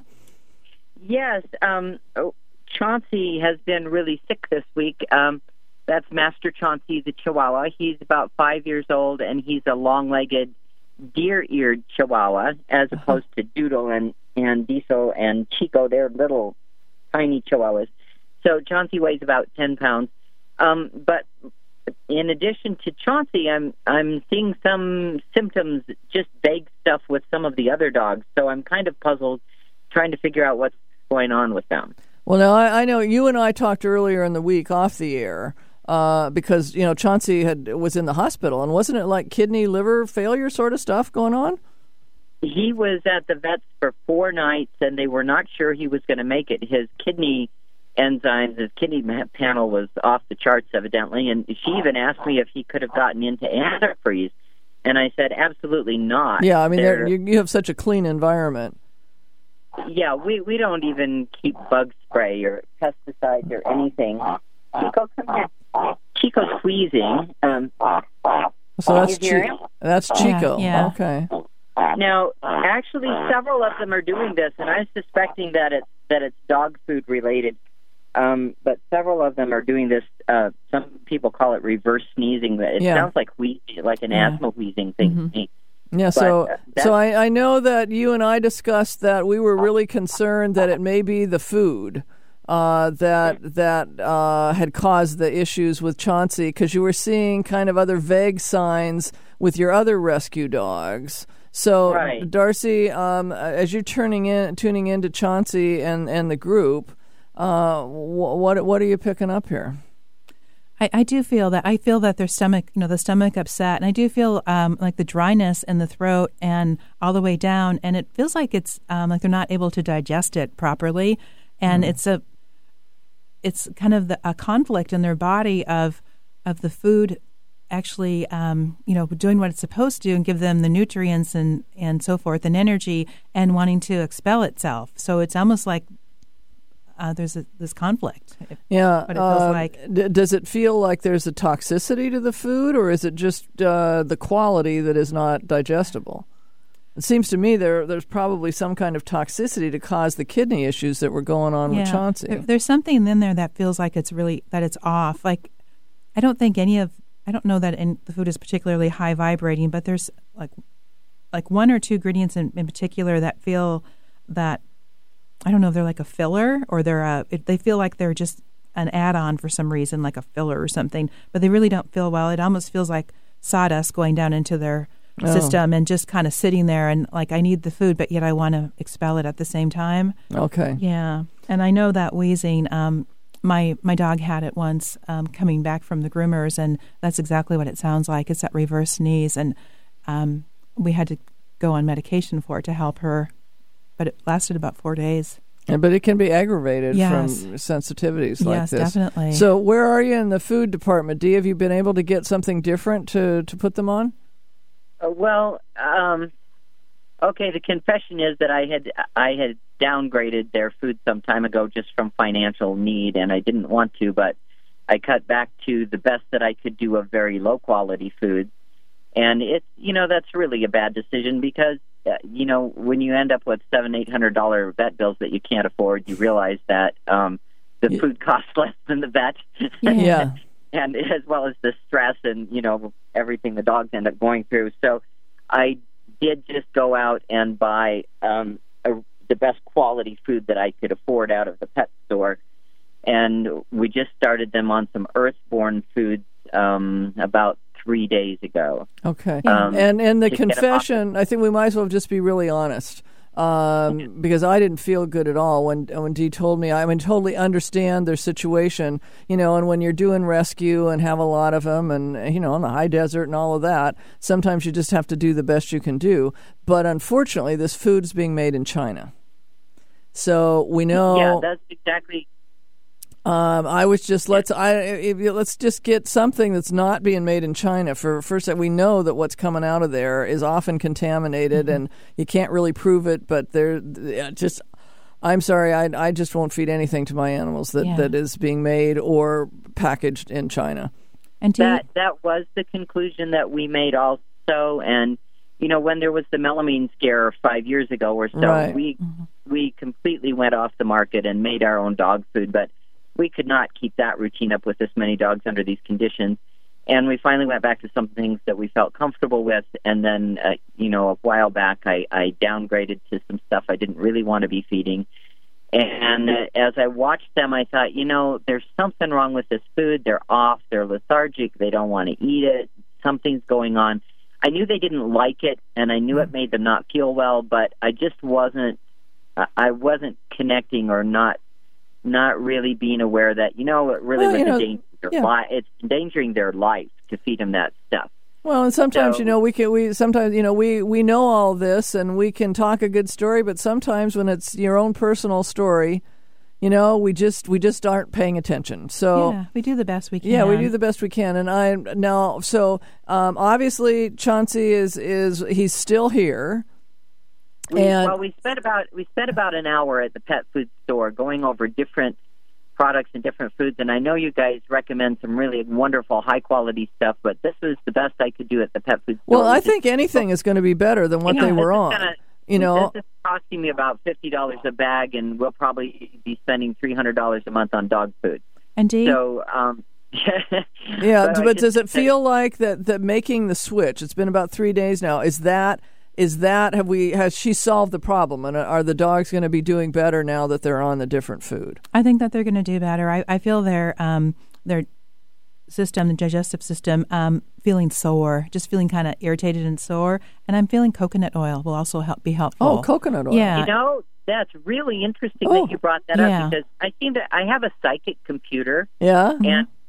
Yes. Um, Chauncey has been really sick this week. Um That's Master Chauncey, the Chihuahua. He's about five years old, and he's a long-legged, deer-eared Chihuahua, as opposed to Doodle and, and Diesel and Chico. They're little, tiny Chihuahuas. So Chauncey weighs about ten pounds. Um, but in addition to Chauncey, I'm I'm seeing some symptoms, just vague stuff with some of the other dogs. So I'm kind of puzzled, trying to figure out what's going on with them. Well, now, I, I know you and I talked earlier in the week off the air, Uh, because, you know, Chauncey had was in the hospital, and wasn't it like kidney, liver failure sort of stuff going on? He was at the vet's for four nights, and they were not sure he was going to make it. His kidney enzymes, his kidney panel was off the charts, evidently, and she even asked me if he could have gotten into antifreeze, and I said, absolutely not. Yeah, I mean, you, you have such a clean environment. Yeah, we, we don't even keep bug spray or pesticides or anything. Chico, come here. Chico's squeezing. Um, so that's Chi- that's Chico. Yeah, yeah. Okay. Now, actually, several of them are doing this, and I'm suspecting that it's that it's dog food related. Um, but several of them are doing this. Uh, some people call it reverse sneezing. It yeah. sounds like wheezing, like an yeah. asthma wheezing thing mm-hmm. to me. Yeah, so but, uh, so I, I know that you and I discussed that we were really concerned that it may be the food uh, that that uh, had caused the issues with Chauncey, because you were seeing kind of other vague signs with your other rescue dogs. So, right. Darcy, um, as you're turning in, tuning into Chauncey and, and the group, uh, what what are you picking up here? I, I do feel that. I feel that their stomach, you know, the stomach upset, and I do feel um, like the dryness in the throat and all the way down, and it feels like it's um, like they're not able to digest it properly, and mm. it's a, it's kind of the, a conflict in their body of, of the food actually, um, you know, doing what it's supposed to and give them the nutrients and, and so forth and energy and wanting to expel itself. So it's almost like uh, there's a, this conflict. Yeah. What it feels uh, like. D- does it feel like there's a toxicity to the food, or is it just uh, the quality that is not digestible? It seems to me there there's probably some kind of toxicity to cause the kidney issues that were going on yeah. with Chauncey. There, there's something in there that feels like it's really, that it's off. Like, I don't think any of, I don't know that in, the food is particularly high vibrating, but there's like like one or two ingredients in, in particular that feel that, I don't know if they're like a filler or they're a, it, they feel like they're just an add-on for some reason, like a filler or something, but they really don't feel well. It almost feels like sawdust going down into their oh. system and just kind of sitting there and like, I need the food, but yet I want to expel it at the same time. Okay. Yeah. And I know that wheezing, um, My my dog had it once um, coming back from the groomers, and that's exactly what it sounds like. It's that reverse sneeze, and um, we had to go on medication for it to help her, but it lasted about four days. Yeah, but it can be aggravated yes. from sensitivities like yes, this. Yes, definitely. So where are you in the food department? Dee, have you been able to get something different to, to put them on? Uh, well, um, okay, the confession is that I had I had downgraded their food some time ago just from financial need, and I didn't want to, but I cut back to the best that I could do of very low-quality foods. And it's, you know, that's really a bad decision because, uh, you know, when you end up with seven, eight hundred dollar vet bills that you can't afford, you realize that um, the yeah. food costs less than the vet. Yeah. And as well as the stress and, you know, everything the dogs end up going through. So I did just go out and buy um, a, the best quality food that I could afford out of the pet store. And we just started them on some earthborn foods um, about three days ago. Okay. Um, and and the confession, I think we might as well just be really honest. Um, okay. Because I didn't feel good at all when when Dee told me. I mean, totally understand their situation, you know, and when you're doing rescue and have a lot of them and, you know, in the high desert and all of that, sometimes you just have to do the best you can do. But unfortunately, this food is being made in China. So we know. Yeah, that's exactly. Um, I was just let's I if, let's just get something that's not being made in China. For first, we know that what's coming out of there is often contaminated, mm-hmm. and you can't really prove it. But they're just. I'm sorry, I I just won't feed anything to my animals that, yeah. that is being made or packaged in China. And do that you- that was the conclusion that we made also, and. You know, when there was the melamine scare five years ago or so, right. we mm-hmm. we completely went off the market and made our own dog food, but we could not keep that routine up with this many dogs under these conditions. And we finally went back to some things that we felt comfortable with, and then, uh, you know, a while back I, I downgraded to some stuff I didn't really want to be feeding. And uh, as I watched them, I thought, you know, there's something wrong with this food. They're off. They're lethargic. They don't want to eat it. Something's going on. I knew they didn't like it, and I knew it made them not feel well, but I just wasn't, I wasn't connecting or not, not really being aware that, you know, it really well, was you know, endangering their yeah. life. It's endangering their life to feed them that stuff. Well, and sometimes, So- you know, we can, we sometimes, you know, we, we know all this and we can talk a good story, but sometimes when it's your own personal story, you know, we just we just aren't paying attention. So yeah, we do the best we can. Yeah, we do the best we can. And I now, so um, obviously Chauncey is is he's still here. We, and well, we spent about we spent about an hour at the pet food store going over different products and different foods. And I know you guys recommend some really wonderful, high quality stuff, but this was the best I could do at the pet food store. Well, I think anything is going to be better than what You know, they were this is on. Gonna, you know, this is costing me about fifty dollars a bag, and we'll probably be spending three hundred dollars a month on dog food. And Dee? So, um, yeah, but, but does it say, feel like that, that making the switch, it's been about three days now, is that, is that, have we, has she solved the problem? And are the dogs going to be doing better now that they're on the different food? I think that they're going to do better. I, I feel their, um, their system, the digestive system, um, feeling sore, just feeling kind of irritated and sore. And I'm feeling coconut oil will also help be helpful. Oh, coconut oil. Yeah. You know, that's really interesting Oh, that you brought that yeah. up because I seem to, I have a psychic computer. Yeah. And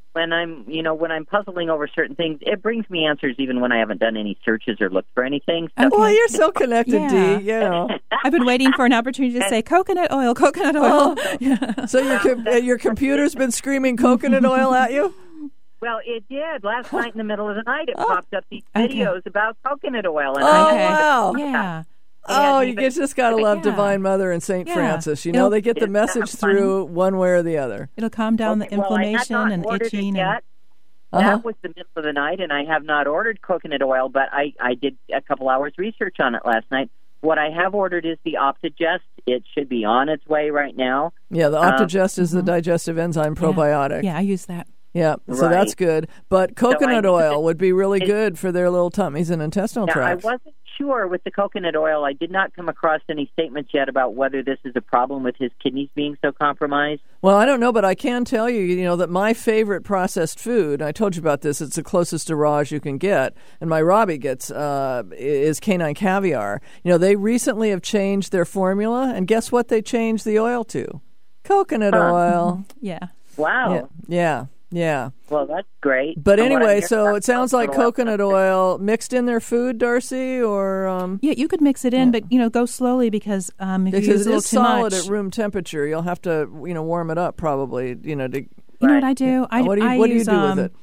when I'm, you know, when I'm puzzling over certain things, it brings me answers even when I haven't done any searches or looked for anything. So okay. Well, you're so connected, yeah. Dee. You know, I've been waiting for an opportunity to say coconut oil, coconut oil. Oh. Yeah. So your com- your computer's been screaming coconut oil at you? Well, it did. Last night in the middle of the night, it oh. popped up these Okay. videos about coconut oil. And Oh, I Okay. wow. Yeah. Oh, you even- get- just got to love Yeah. Divine Mother and Saint Yeah. Francis. You It'll- know, they get the Isn't message that funny? through one way or the other. It'll calm down Okay, the well, I had inflammation not and ordered it itching. yet. Uh-huh. That was the middle of the night, and I have not ordered coconut oil, but I, I did a couple hours research on it last night. What I have ordered is the Optigest. It should be on its way right now. Yeah, the Um, Optigest is the digestive enzyme probiotic. Yeah, I use that. Yeah, so Right. that's good. But coconut I- oil would be really it- good for their little tummies and intestinal Now, I tracts. wasn't sure with the coconut oil. I did not come across any statements yet about whether this is a problem with his kidneys being so compromised. Well, I don't know, but I can tell you, you know, that my favorite processed food, I told you about this, it's the closest to raw as you can get, and my Robbie gets, uh, is canine caviar. You know, they recently have changed their formula, and guess what they changed the oil to? Coconut Huh. oil. Yeah. Wow. Yeah, yeah, yeah. Well, that's great. But And what I'm anyway, hearing so about it sounds like coconut oil- coconut oil mixed in their food, Darcy, or... Um, Yeah, you could mix it in, but, you know, go slowly because um, if you because use it a little is too solid much. at room temperature. You'll have to, you know, warm it up probably, you know, to... You know what I do? I, what do you, I what do, you use, do um, with it?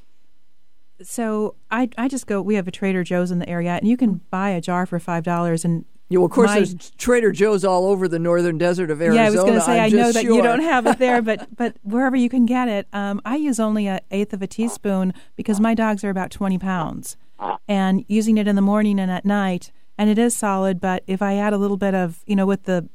So I I just go. We have a Trader Joe's in the area, and you can buy a jar for five dollars. And Yeah, well, of course, my- there's Trader Joe's all over the northern desert of Arizona. yeah, I was going to say I'm I know just that sure. you don't have it there, but but wherever you can get it, um, I use only an eighth of a teaspoon because my dogs are about twenty pounds, and using it in the morning and at night, and it is solid. But if I add a little bit of, you know, with the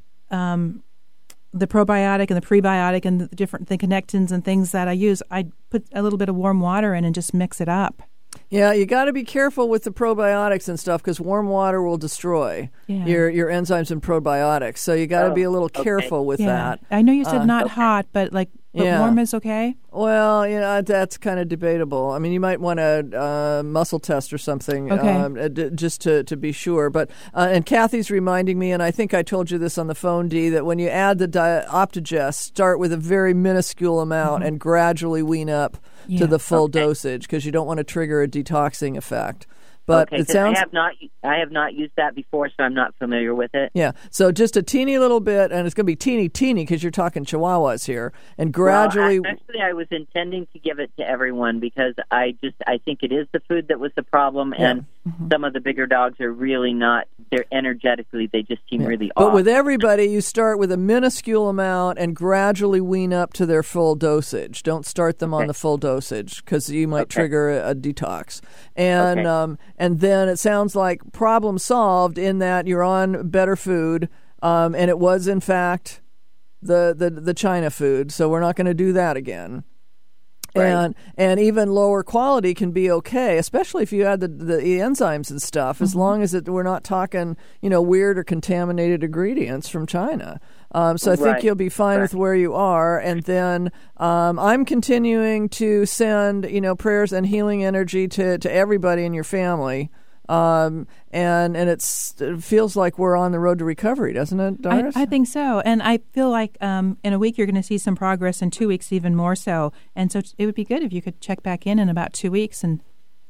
um, the probiotic and the prebiotic and the different the connectins and things that I use, I put a little bit of warm water in and just mix it up. Yeah, you got to be careful with the probiotics and stuff because warm water will destroy Yeah. your your enzymes and probiotics. So you got to Oh, be a little okay. careful with Yeah. that. I know you said Uh, not hot, but like but Yeah. warm is okay. Well, you know, that's kind of debatable. I mean, you might want to uh, muscle test or something Okay. um, uh, d- just to, to be sure. But uh, and Kathy's reminding me, and I think I told you this on the phone, Dee, that when you add the di- Optigest, start with a very minuscule amount Mm-hmm. and gradually wean up Yeah. to the full Okay. dosage because you don't want to trigger a detoxing effect. But okay, it 'cause sounds I have not I have not used that before, so I'm not familiar with it. yeah. So just a teeny little bit, and it's going to be teeny, teeny because you're talking Chihuahuas here, and gradually. Well, actually, I was intending to give it to everyone because I just I think it is the food that was the problem, Yeah. and some of the bigger dogs are really not. They're energetically, they just seem Yeah. really But off. with everybody, you start with a minuscule amount and gradually wean up to their full dosage. Don't start them on Okay. the full dosage because you might Okay. trigger a, a detox. And Okay. um, and then it sounds like problem solved in that you're on better food, um, and it was in fact the the the China food. So we're not going to do that again. Right. And and even lower quality can be okay, especially if you add the, the enzymes and stuff, as long as it, we're not talking, you know, weird or contaminated ingredients from China. Um, so I think Right. you'll be fine Right. with where you are. And then um, I'm continuing to send, you know, prayers and healing energy to, to everybody in your family. Um, and and it's, it feels like we're on the road to recovery, doesn't it, I, Doris? I think so, and I feel like um, in a week you're going to see some progress, in two weeks even more so. And so it would be good if you could check back in in about two weeks and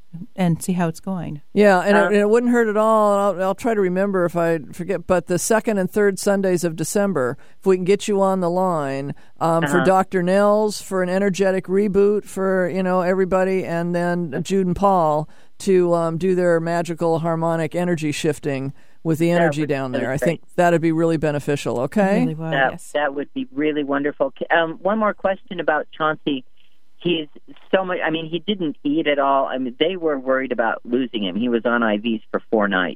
and see how it's going. Yeah, and, Um, it, and it wouldn't hurt at all. I'll, I'll try to remember if I forget. But the second and third Sundays of December, if we can get you on the line um, for Uh-huh. Doctor Nels for an energetic reboot for you know everybody, and then Jude and Paul to um, do their magical harmonic energy shifting with the energy would be down there. really I think that'd be really beneficial. Okay. Really would, that, yes. that would be really wonderful. Um, one more question about Chauncey. He's so much. I mean, he didn't eat at all. I mean, they were worried about losing him. He was on I Vs for four nights,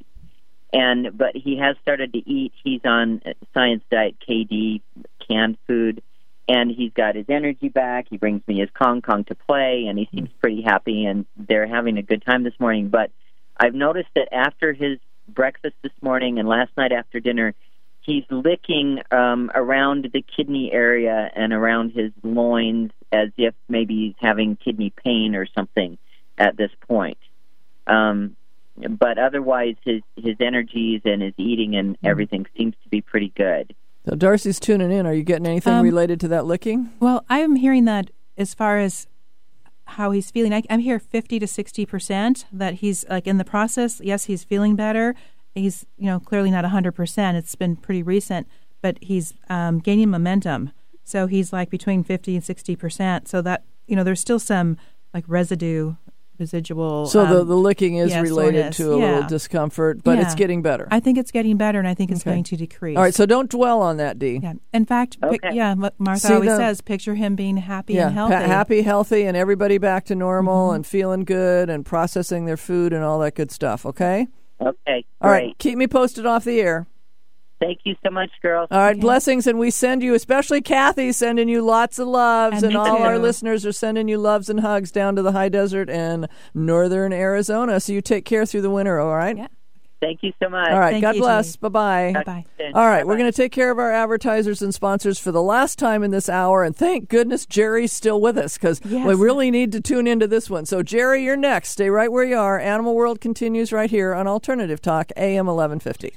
and but he has started to eat. He's on Science Diet K D canned food, and he's got his energy back. He brings me his Kong Kong to play, and he seems pretty happy. And they're having a good time this morning. But I've noticed that after his breakfast this morning and last night after dinner, he's licking um, around the kidney area and around his loins as if maybe he's having kidney pain or something at this point. Um, but otherwise, his, his energies and his eating and everything seems to be pretty good. So Darcy's tuning in. Are you getting anything Um, related to that licking? Well, I'm hearing that as far as how he's feeling. I, I'm here fifty to sixty percent that he's like in the process. Yes, he's feeling better. He's, you know, clearly not one hundred percent. It's been pretty recent, but he's um, gaining momentum. So he's like between fifty and sixty percent. So that, you know, there's still some like residue, residual. So um, the, the licking is yeah, related soreness. to a yeah. little discomfort, but yeah. it's getting better. I think it's getting better, and I think it's Okay. going to decrease. All right, so don't dwell on that, Dee. Yeah. In fact, Okay. pic- yeah, Ma- Martha See always the- says, picture him being happy Yeah, and healthy. ha- happy, healthy, and everybody back to normal Mm-hmm. and feeling good and processing their food and all that good stuff, okay? Okay, All great. right, keep me posted off the air. Thank you so much, girls. All right, Okay. blessings, and we send you, especially Kathy, sending you lots of loves, And and me all too. our listeners are sending you loves and hugs down to the high desert and northern Arizona. So you take care through the winter, all right? Yeah. Thank you so much. All right, Thank God you, bless. Julie. Bye-bye. Bye-bye. All right, Bye-bye. we're going to take care of our advertisers and sponsors for the last time in this hour, and thank goodness Jerry's still with us because Yes. we really need to tune into this one. So, Jerry, you're next. Stay right where you are. Animal World continues right here on Alternative Talk, A M eleven fifty.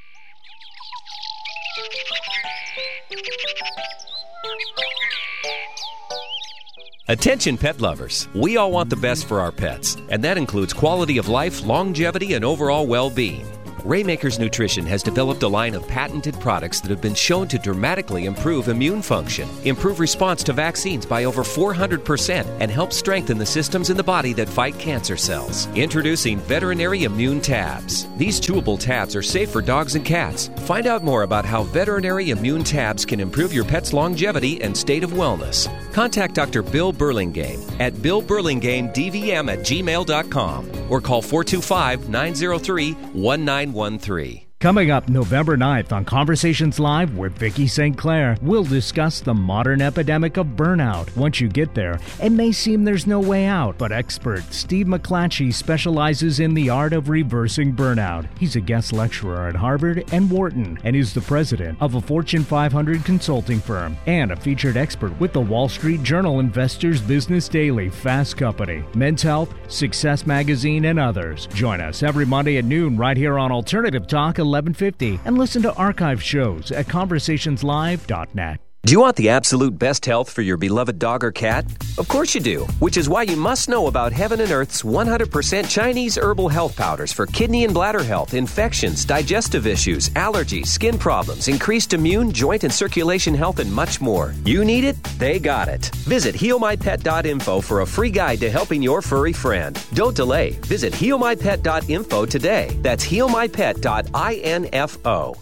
Attention pet lovers. We all want the best for our pets, and that includes quality of life, longevity, and overall well-being. Raymakers Nutrition has developed a line of patented products that have been shown to dramatically improve immune function, improve response to vaccines by over four hundred percent, and help strengthen the systems in the body that fight cancer cells. Introducing Veterinary Immune Tabs. These chewable tabs are safe for dogs and cats. Find out more about how Veterinary Immune Tabs can improve your pet's longevity and state of wellness. Contact Doctor Bill Burlingame at bill burlingame d v m at gmail dot com or call four two five, nine zero three, one nine one three. Coming up November ninth on Conversations Live with Vicki Saint Clair, we'll discuss the modern epidemic of burnout. Once you get there, it may seem there's no way out, but expert Steve McClatchy specializes in the art of reversing burnout. He's a guest lecturer at Harvard and Wharton, and is the president of a Fortune five hundred consulting firm and a featured expert with the Wall Street Journal Investors Business Daily, Fast Company, Men's Health, Success Magazine, and others. Join us every Monday at noon right here on Alternative Talk eleven fifty and listen to archive shows at conversations live dot net. Do you want the absolute best health for your beloved dog or cat? Of course you do, which is why you must know about Heaven and Earth's one hundred percent Chinese herbal health powders for kidney and bladder health, infections, digestive issues, allergies, skin problems, increased immune, joint and circulation health, and much more. You need it? They got it. Visit heal my pet dot info for a free guide to helping your furry friend. Don't delay. Visit heal my pet dot info today. That's heal my pet dot info.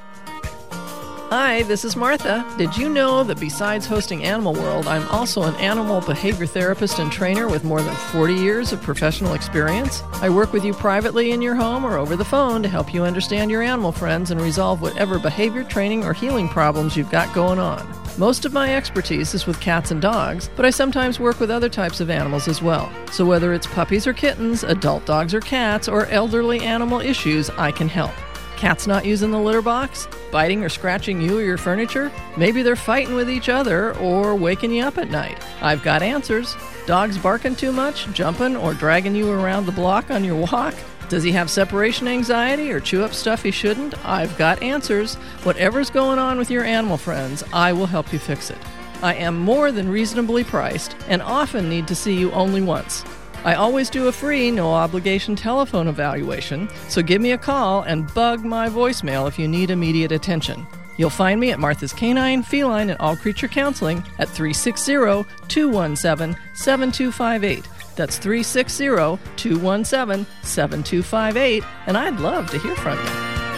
Hi, this is Martha. Did you know that besides hosting Animal World, I'm also an animal behavior therapist and trainer with more than forty years of professional experience? I work with you privately in your home or over the phone to help you understand your animal friends and resolve whatever behavior training or healing problems you've got going on. Most of my expertise is with cats and dogs, but I sometimes work with other types of animals as well. So whether it's puppies or kittens, adult dogs or cats, or elderly animal issues, I can help. Cats not using the litter box? Biting or scratching you or your furniture? Maybe they're fighting with each other or waking you up at night. I've got answers. Dogs barking too much, jumping, or dragging you around the block on your walk? Does he have separation anxiety or chew up stuff he shouldn't? I've got answers. Whatever's going on with your animal friends, I will help you fix it. I am more than reasonably priced and often need to see you only once. I always do a free, no-obligation telephone evaluation, so give me a call and bug my voicemail if you need immediate attention. You'll find me at Martha's Canine, Feline, and All Creature Counseling at three six zero, two one seven, seven two five eight. That's three six zero, two one seven, seven two five eight, and I'd love to hear from you.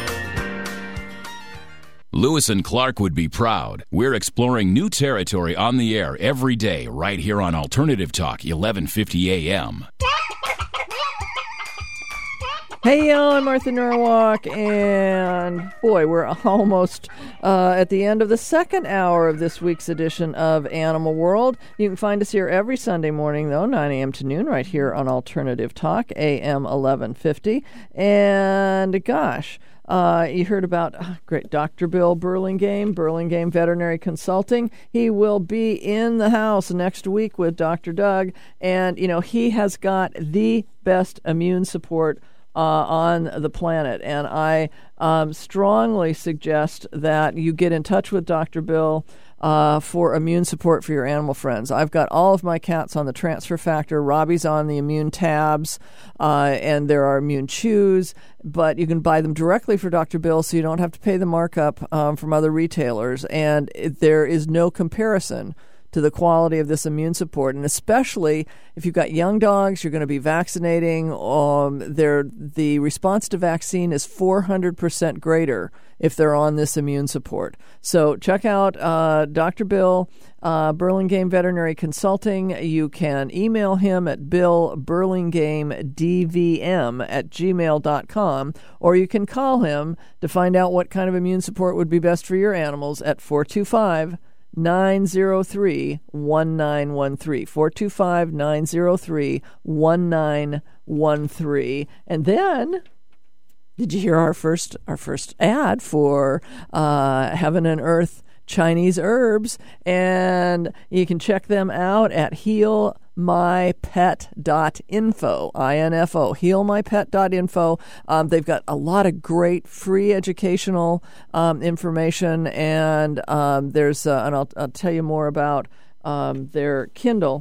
Lewis and Clark would be proud. We're exploring new territory on the air every day right here on Alternative Talk, eleven fifty A M. Hey, y'all, I'm Martha Norwalk, and boy, we're almost uh, at the end of the second hour of this week's edition of Animal World. You can find us here every Sunday morning, though, nine a.m. to noon, right here on Alternative Talk, A M eleven fifty. And gosh, Uh, you heard about uh, great Doctor Bill Burlingame, Burlingame Veterinary Consulting. He will be in the house next week with Doctor Doug, and, you know, he has got the best immune support uh, on the planet. And I um, strongly suggest that you get in touch with Doctor Bill. uh, for immune support for your animal friends. I've got all of my cats on the transfer factor. Robbie's on the immune tabs, uh, and there are immune chews, but you can buy them directly for Doctor Bill, so you don't have to pay the markup um, from other retailers, and it, there is no comparison to the quality of this immune support. And especially if you've got young dogs, you're going to be vaccinating, um, the response to vaccine is four hundred percent greater if they're on this immune support. So check out uh, Doctor Bill, uh, Burlingame Veterinary Consulting. You can email him at bill burlingame d v m at gmail dot com, or you can call him to find out what kind of immune support would be best for your animals at four two five, nine zero three, one nine one three. four two five, nine zero three, one nine one three. And then, did you hear our first our first ad for uh, Heaven and Earth Chinese herbs? And you can check them out at heal my pet dot info, I N F O, heal my pet dot info. Um, they've got a lot of great free educational um, information, and um, there's, uh, and I'll, I'll tell you more about um, their Kindle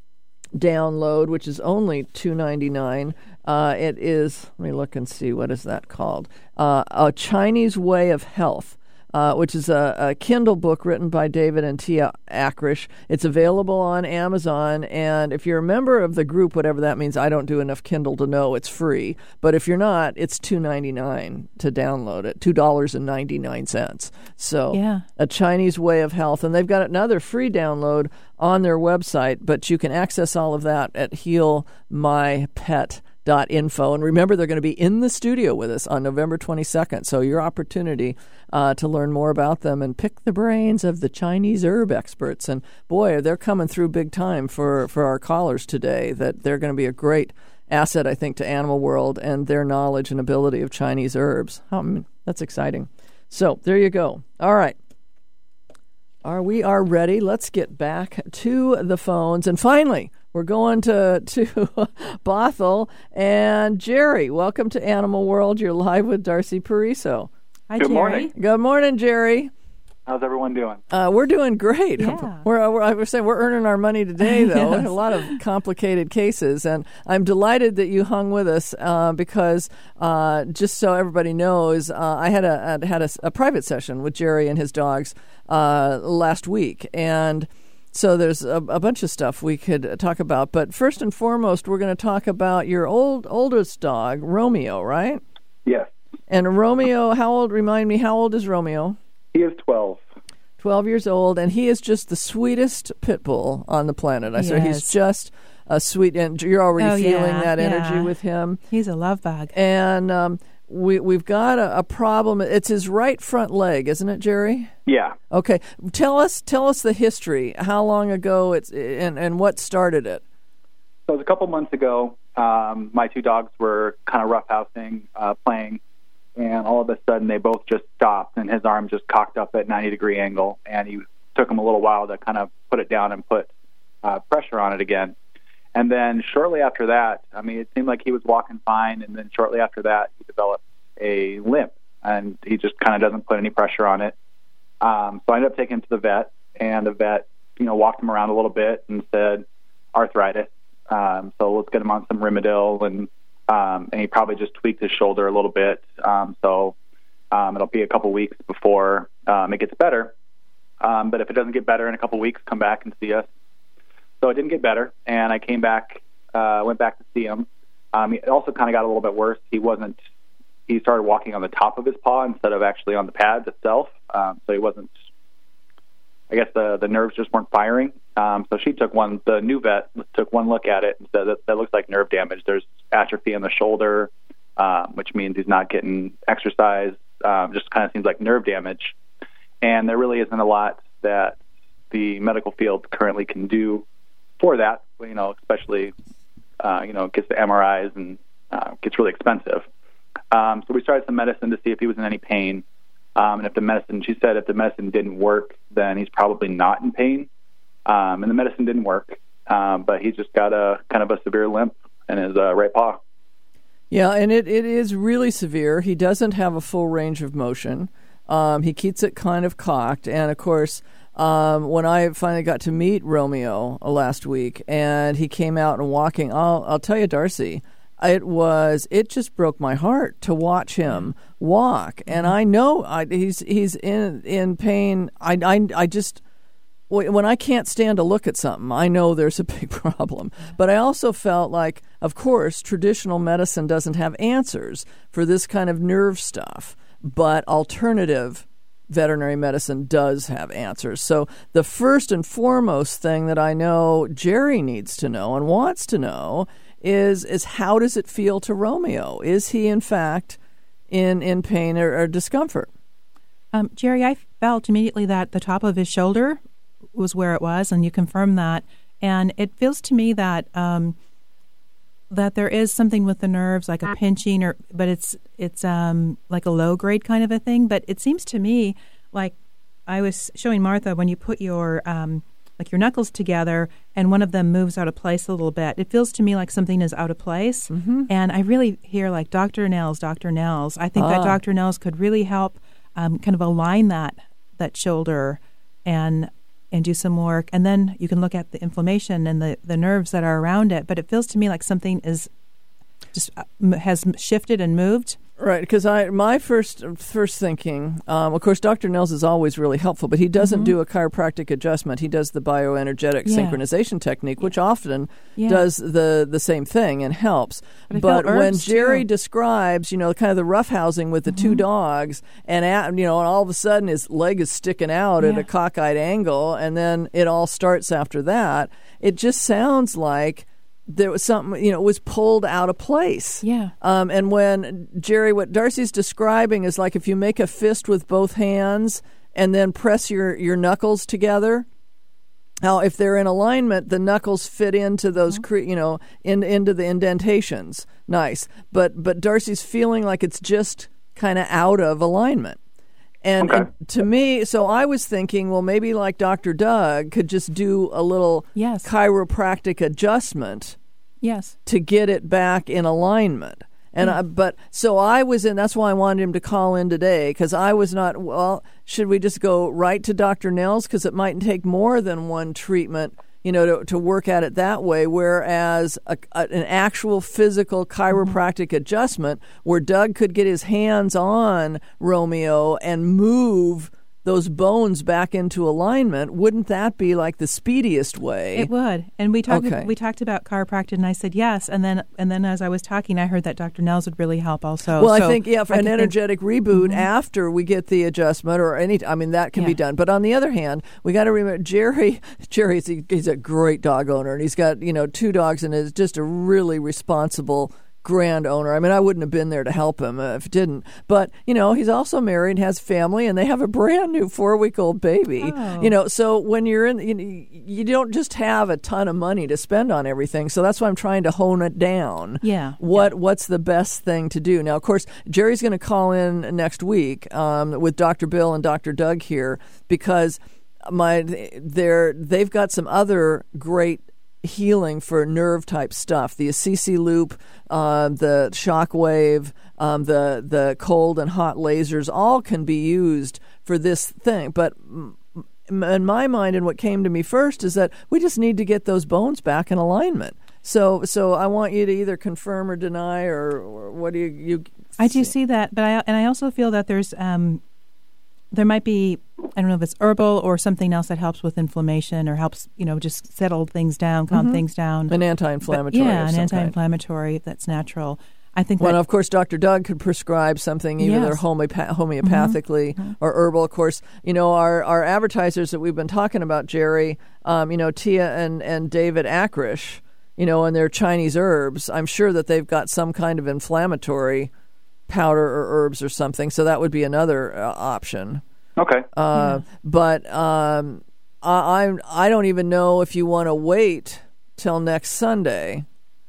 download, which is only two dollars and ninety-nine cents. Uh, it is, let me look and see, what is that called? Uh, A Chinese Way of Health. Uh, which is a, a Kindle book written by David and Tia Akrish. It's available on Amazon, and if you're a member of the group, whatever that means, I don't do enough Kindle to know it's free. But if you're not, it's two dollars and ninety-nine cents to download it, two dollars and ninety-nine cents. So yeah. A Chinese Way of Health. And they've got another free download on their website, but you can access all of that at heal my pet dot info. And remember, they're going to be in the studio with us on November twenty-second. So your opportunity uh, to learn more about them and pick the brains of the Chinese herb experts. And boy, they're coming through big time for, for our callers today, that they're going to be a great asset, I think, to Animal World and their knowledge and ability of Chinese herbs. Um, that's exciting. So there you go. All right. Are we are ready. Let's get back to the phones. And finally, we're going to, to Bothell. And Jerry, welcome to Animal World. You're live with Darcy Pariso. Hi, Good Jerry. morning. Good morning, Jerry. How's everyone doing? Uh, we're doing great. Yeah. We're, we're, I was saying we're earning our money today, though. Yes. A lot of complicated cases. And I'm delighted that you hung with us uh, because, uh, just so everybody knows, uh, I had a had a, a private session with Jerry and his dogs uh, last week. And so there's a, a bunch of stuff we could talk about. But first and foremost, we're going to talk about your old oldest dog, Romeo, right? Yes. And Romeo, how old? Remind me, how old is Romeo? He is twelve. twelve years old, and he is just the sweetest pit bull on the planet. I say he's just a sweet, and you're already oh, feeling yeah, that yeah. energy with him. He's a love bug. And um, we, we've got a, a problem. It's his right front leg, isn't it, Jerry? Yeah. Okay. Tell us tell us the history, how long ago it's and, and what started it. So it was a couple months ago. Um, my two dogs were kind of roughhousing, uh, playing, and all of a sudden they both just stopped, and his arm just cocked up at ninety degree angle, and he took him a little while to kind of put it down and put uh, pressure on it again. And then shortly after that, I mean, it seemed like he was walking fine, and then shortly after that, he developed a limp, and he just kind of doesn't put any pressure on it. Um, so I ended up taking him to the vet, and the vet, you know, walked him around a little bit and said, arthritis. Um, so let's get him on some Rimadyl, and Um, and he probably just tweaked his shoulder a little bit. Um, so um, it'll be a couple weeks before um, it gets better. Um, but if it doesn't get better in a couple weeks, come back and see us. So it didn't get better, and I came back, uh, went back to see him. Um, it also kind of got a little bit worse. He wasn't. He started walking on the top of his paw instead of actually on the pads itself. Um, so he wasn't. I guess the the nerves just weren't firing. Um, so she took one. The new vet took one look at it and said that that looks like nerve damage. There's atrophy in the shoulder, um, which means he's not getting exercise. Um, just kind of seems like nerve damage. And there really isn't a lot that the medical field currently can do for that. You know, especially uh, you know, it gets the M R Is and uh, gets really expensive. Um, so we started some medicine to see if he was in any pain. Um, and if the medicine, she said, if the medicine didn't work, then he's probably not in pain. Um, and the medicine didn't work, um, but he's just got a kind of a severe limp in his uh, right paw. Yeah, and it, it is really severe. He doesn't have a full range of motion. Um, he keeps it kind of cocked, and of course, um, when I finally got to meet Romeo uh, last week, and he came out and walking, I'll, I'll tell you, Darcy, it was it just broke my heart to watch him walk, and I know I, he's he's in in pain. I, I I just when I can't stand to look at something, I know there's a big problem. But I also felt like, of course, traditional medicine doesn't have answers for this kind of nerve stuff, but alternative veterinary medicine does have answers. So the first and foremost thing that I know Jerry needs to know and wants to know is is how does it feel to Romeo? Is he, in fact, in, in pain or, or discomfort? Um, Jerry, I felt immediately that the top of his shoulder was where it was, and you confirmed that. And it feels to me that um, that there is something with the nerves, like a pinching, or but it's it's um, like a low grade kind of a thing. But it seems to me like I was showing Martha, when you put your um, like your knuckles together and one of them moves out of place a little bit, it feels to me like something is out of place. Mm-hmm. And I really hear like Doctor Nels, Doctor Nels. I think ah. that Doctor Nels could really help um, kind of align that that shoulder and and do some work. And then you can look at the inflammation and the, the nerves that are around it. But it feels to me like something is just uh, has shifted and moved. Right, because I my first first thinking, um, of course, Doctor Nels is always really helpful, but he doesn't mm-hmm. do a chiropractic adjustment. He does the bioenergetic yeah. synchronization technique, which often yeah. does the, the same thing and helps. But, but when Jerry too. describes, you know, kind of the roughhousing with the mm-hmm. two dogs, and at, you know, and all of a sudden his leg is sticking out yeah. at a cockeyed angle, and then it all starts after that, it just sounds like there was something, you know, it was pulled out of place. Yeah. Um, and when Jerry, what Darcy's describing is like if you make a fist with both hands and then press your, your knuckles together. Now, if they're in alignment, the knuckles fit into those, cre- you know, in, into the indentations. Nice. But but Darcy's feeling like it's just kind of out of alignment. And, okay. and to me, so I was thinking, well, maybe like Doctor Doug could just do a little yes. chiropractic adjustment yes. to get it back in alignment. And yeah. I, but so I was in, that's why I wanted him to call in today, because I was not, well, should we just go right to Doctor Nels? Because it might take more than one treatment, you know, to, to work at it that way, whereas a, a, an actual physical chiropractic mm-hmm. adjustment where Doug could get his hands on Romeo and move those bones back into alignment, wouldn't that be like the speediest way? It would. And we talked okay. we talked about chiropractic, and I said yes. And then and then as I was talking, I heard that Doctor Nels would really help also. Well, so I think yeah, for I an energetic think, reboot mm-hmm. after we get the adjustment or any, I mean that can yeah. be done. But on the other hand, we got to remember Jerry. Jerry's he's a great dog owner, and he's got you know two dogs, and is just a really responsible, grand owner. I mean, I wouldn't have been there to help him uh, if it didn't. But, you know, he's also married, has family, and they have a brand new four-week-old baby. Oh. You know, so when you're in, you, you don't just have a ton of money to spend on everything. So that's why I'm trying to hone it down. Yeah. What yeah. What's the best thing to do? Now, of course, Jerry's going to call in next week um, with Doctor Bill and Doctor Doug here because my they're they've got some other great healing for nerve type stuff. The Assisi loop, uh, the shock wave, um, the the cold and hot lasers, all can be used for this thing. But in my mind, and what came to me first is that we just need to get those bones back in alignment. So, so I want you to either confirm or deny, or, or what do you? you I do see that, but I and I also feel that there's um, there might be, I don't know if it's herbal or something else that helps with inflammation or helps, you know, just settle things down, calm mm-hmm. things down. An anti-inflammatory. But, yeah, of an some anti-inflammatory kind. That's natural. I think. Well, that, of course, Doctor Doug could prescribe something either yes. homeopath- homeopathically mm-hmm. or herbal. Of course, you know, our, our advertisers that we've been talking about, Jerry, um, you know, Tia and, and David Akrish, you know, and their Chinese herbs, I'm sure that they've got some kind of inflammatory powder or herbs or something. So that would be another uh, option. Okay. Uh, yeah. But um, I, I I don't even know if you want to wait till next Sunday.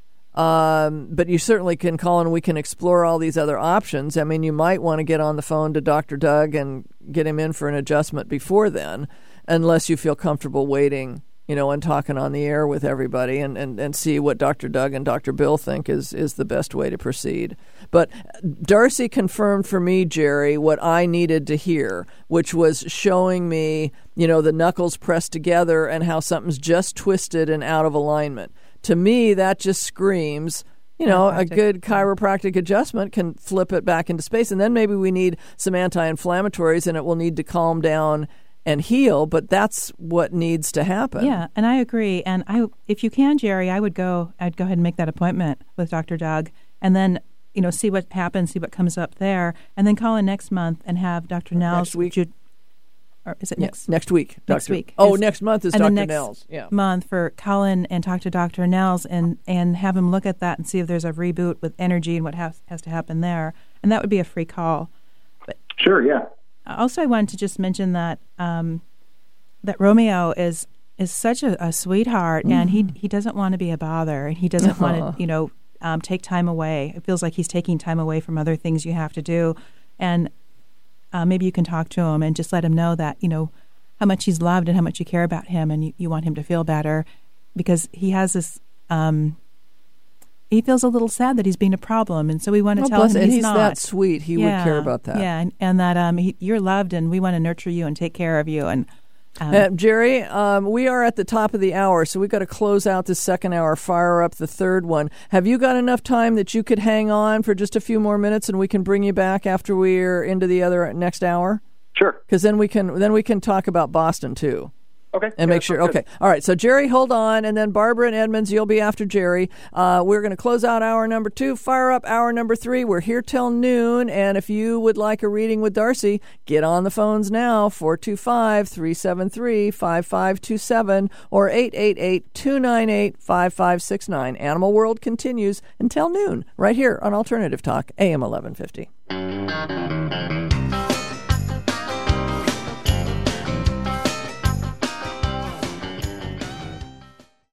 Um, but you certainly can call and we can explore all these other options. I mean, you might want to get on the phone to Doctor Doug and get him in for an adjustment before then, unless you feel comfortable waiting you know, and talking on the air with everybody and, and, and see what Doctor Doug and Doctor Bill think is, is the best way to proceed. But Darcy confirmed for me, Jerry, what I needed to hear, which was showing me, you know, the knuckles pressed together and how something's just twisted and out of alignment. To me, that just screams, you know, a good chiropractic adjustment can flip it back into space. And then maybe we need some anti-inflammatories and it will need to calm down and heal, but that's what needs to happen. Yeah, and I agree. And I, if you can, Jerry, I would go. I'd go ahead and make that appointment with Doctor Doug, and then you know see what happens, see what comes up there, and then call in next month and have Doctor Nels. Next week, Ju- or is it yeah, next next week? Next Doctor week. Oh, is, next month is Doctor Nels. Yeah, month for call in and talk to Doctor Nels and and have him look at that and see if there's a reboot with energy and what has has to happen there, and that would be a free call. But sure, yeah. Also, I wanted to just mention that um, that Romeo is is such a, a sweetheart, mm-hmm. and he he doesn't want to be a bother, and he doesn't uh-huh. want to you know um, take time away. It feels like he's taking time away from other things you have to do, and uh, maybe you can talk to him and just let him know that you know how much he's loved and how much you care about him, and you, you want him to feel better, because he has this. Um, He feels a little sad that he's being a problem, and so we want to oh, tell him and he's, he's not. that sweet. He yeah, would care about that. Yeah, and, and that um, he, you're loved, and we want to nurture you and take care of you. And um, uh, Jerry, um, we are at the top of the hour, so we've got to close out the second hour, fire up the third one. Have you got enough time that you could hang on for just a few more minutes, and we can bring you back after we're into the other next hour? Sure. Because then we can then we can talk about Boston too. Okay. And yeah, make sure. Okay. All right. So, Jerry, hold on. And then Barbara and Edmonds, you'll be after Jerry. Uh, we're going to close out hour number two, fire up hour number three. We're here till noon. And if you would like a reading with Darcy, get on the phones now, four two five, three seven three, five five two seven or eight eight eight, two nine eight, five five six nine. Animal World continues until noon right here on Alternative Talk, A M eleven fifty.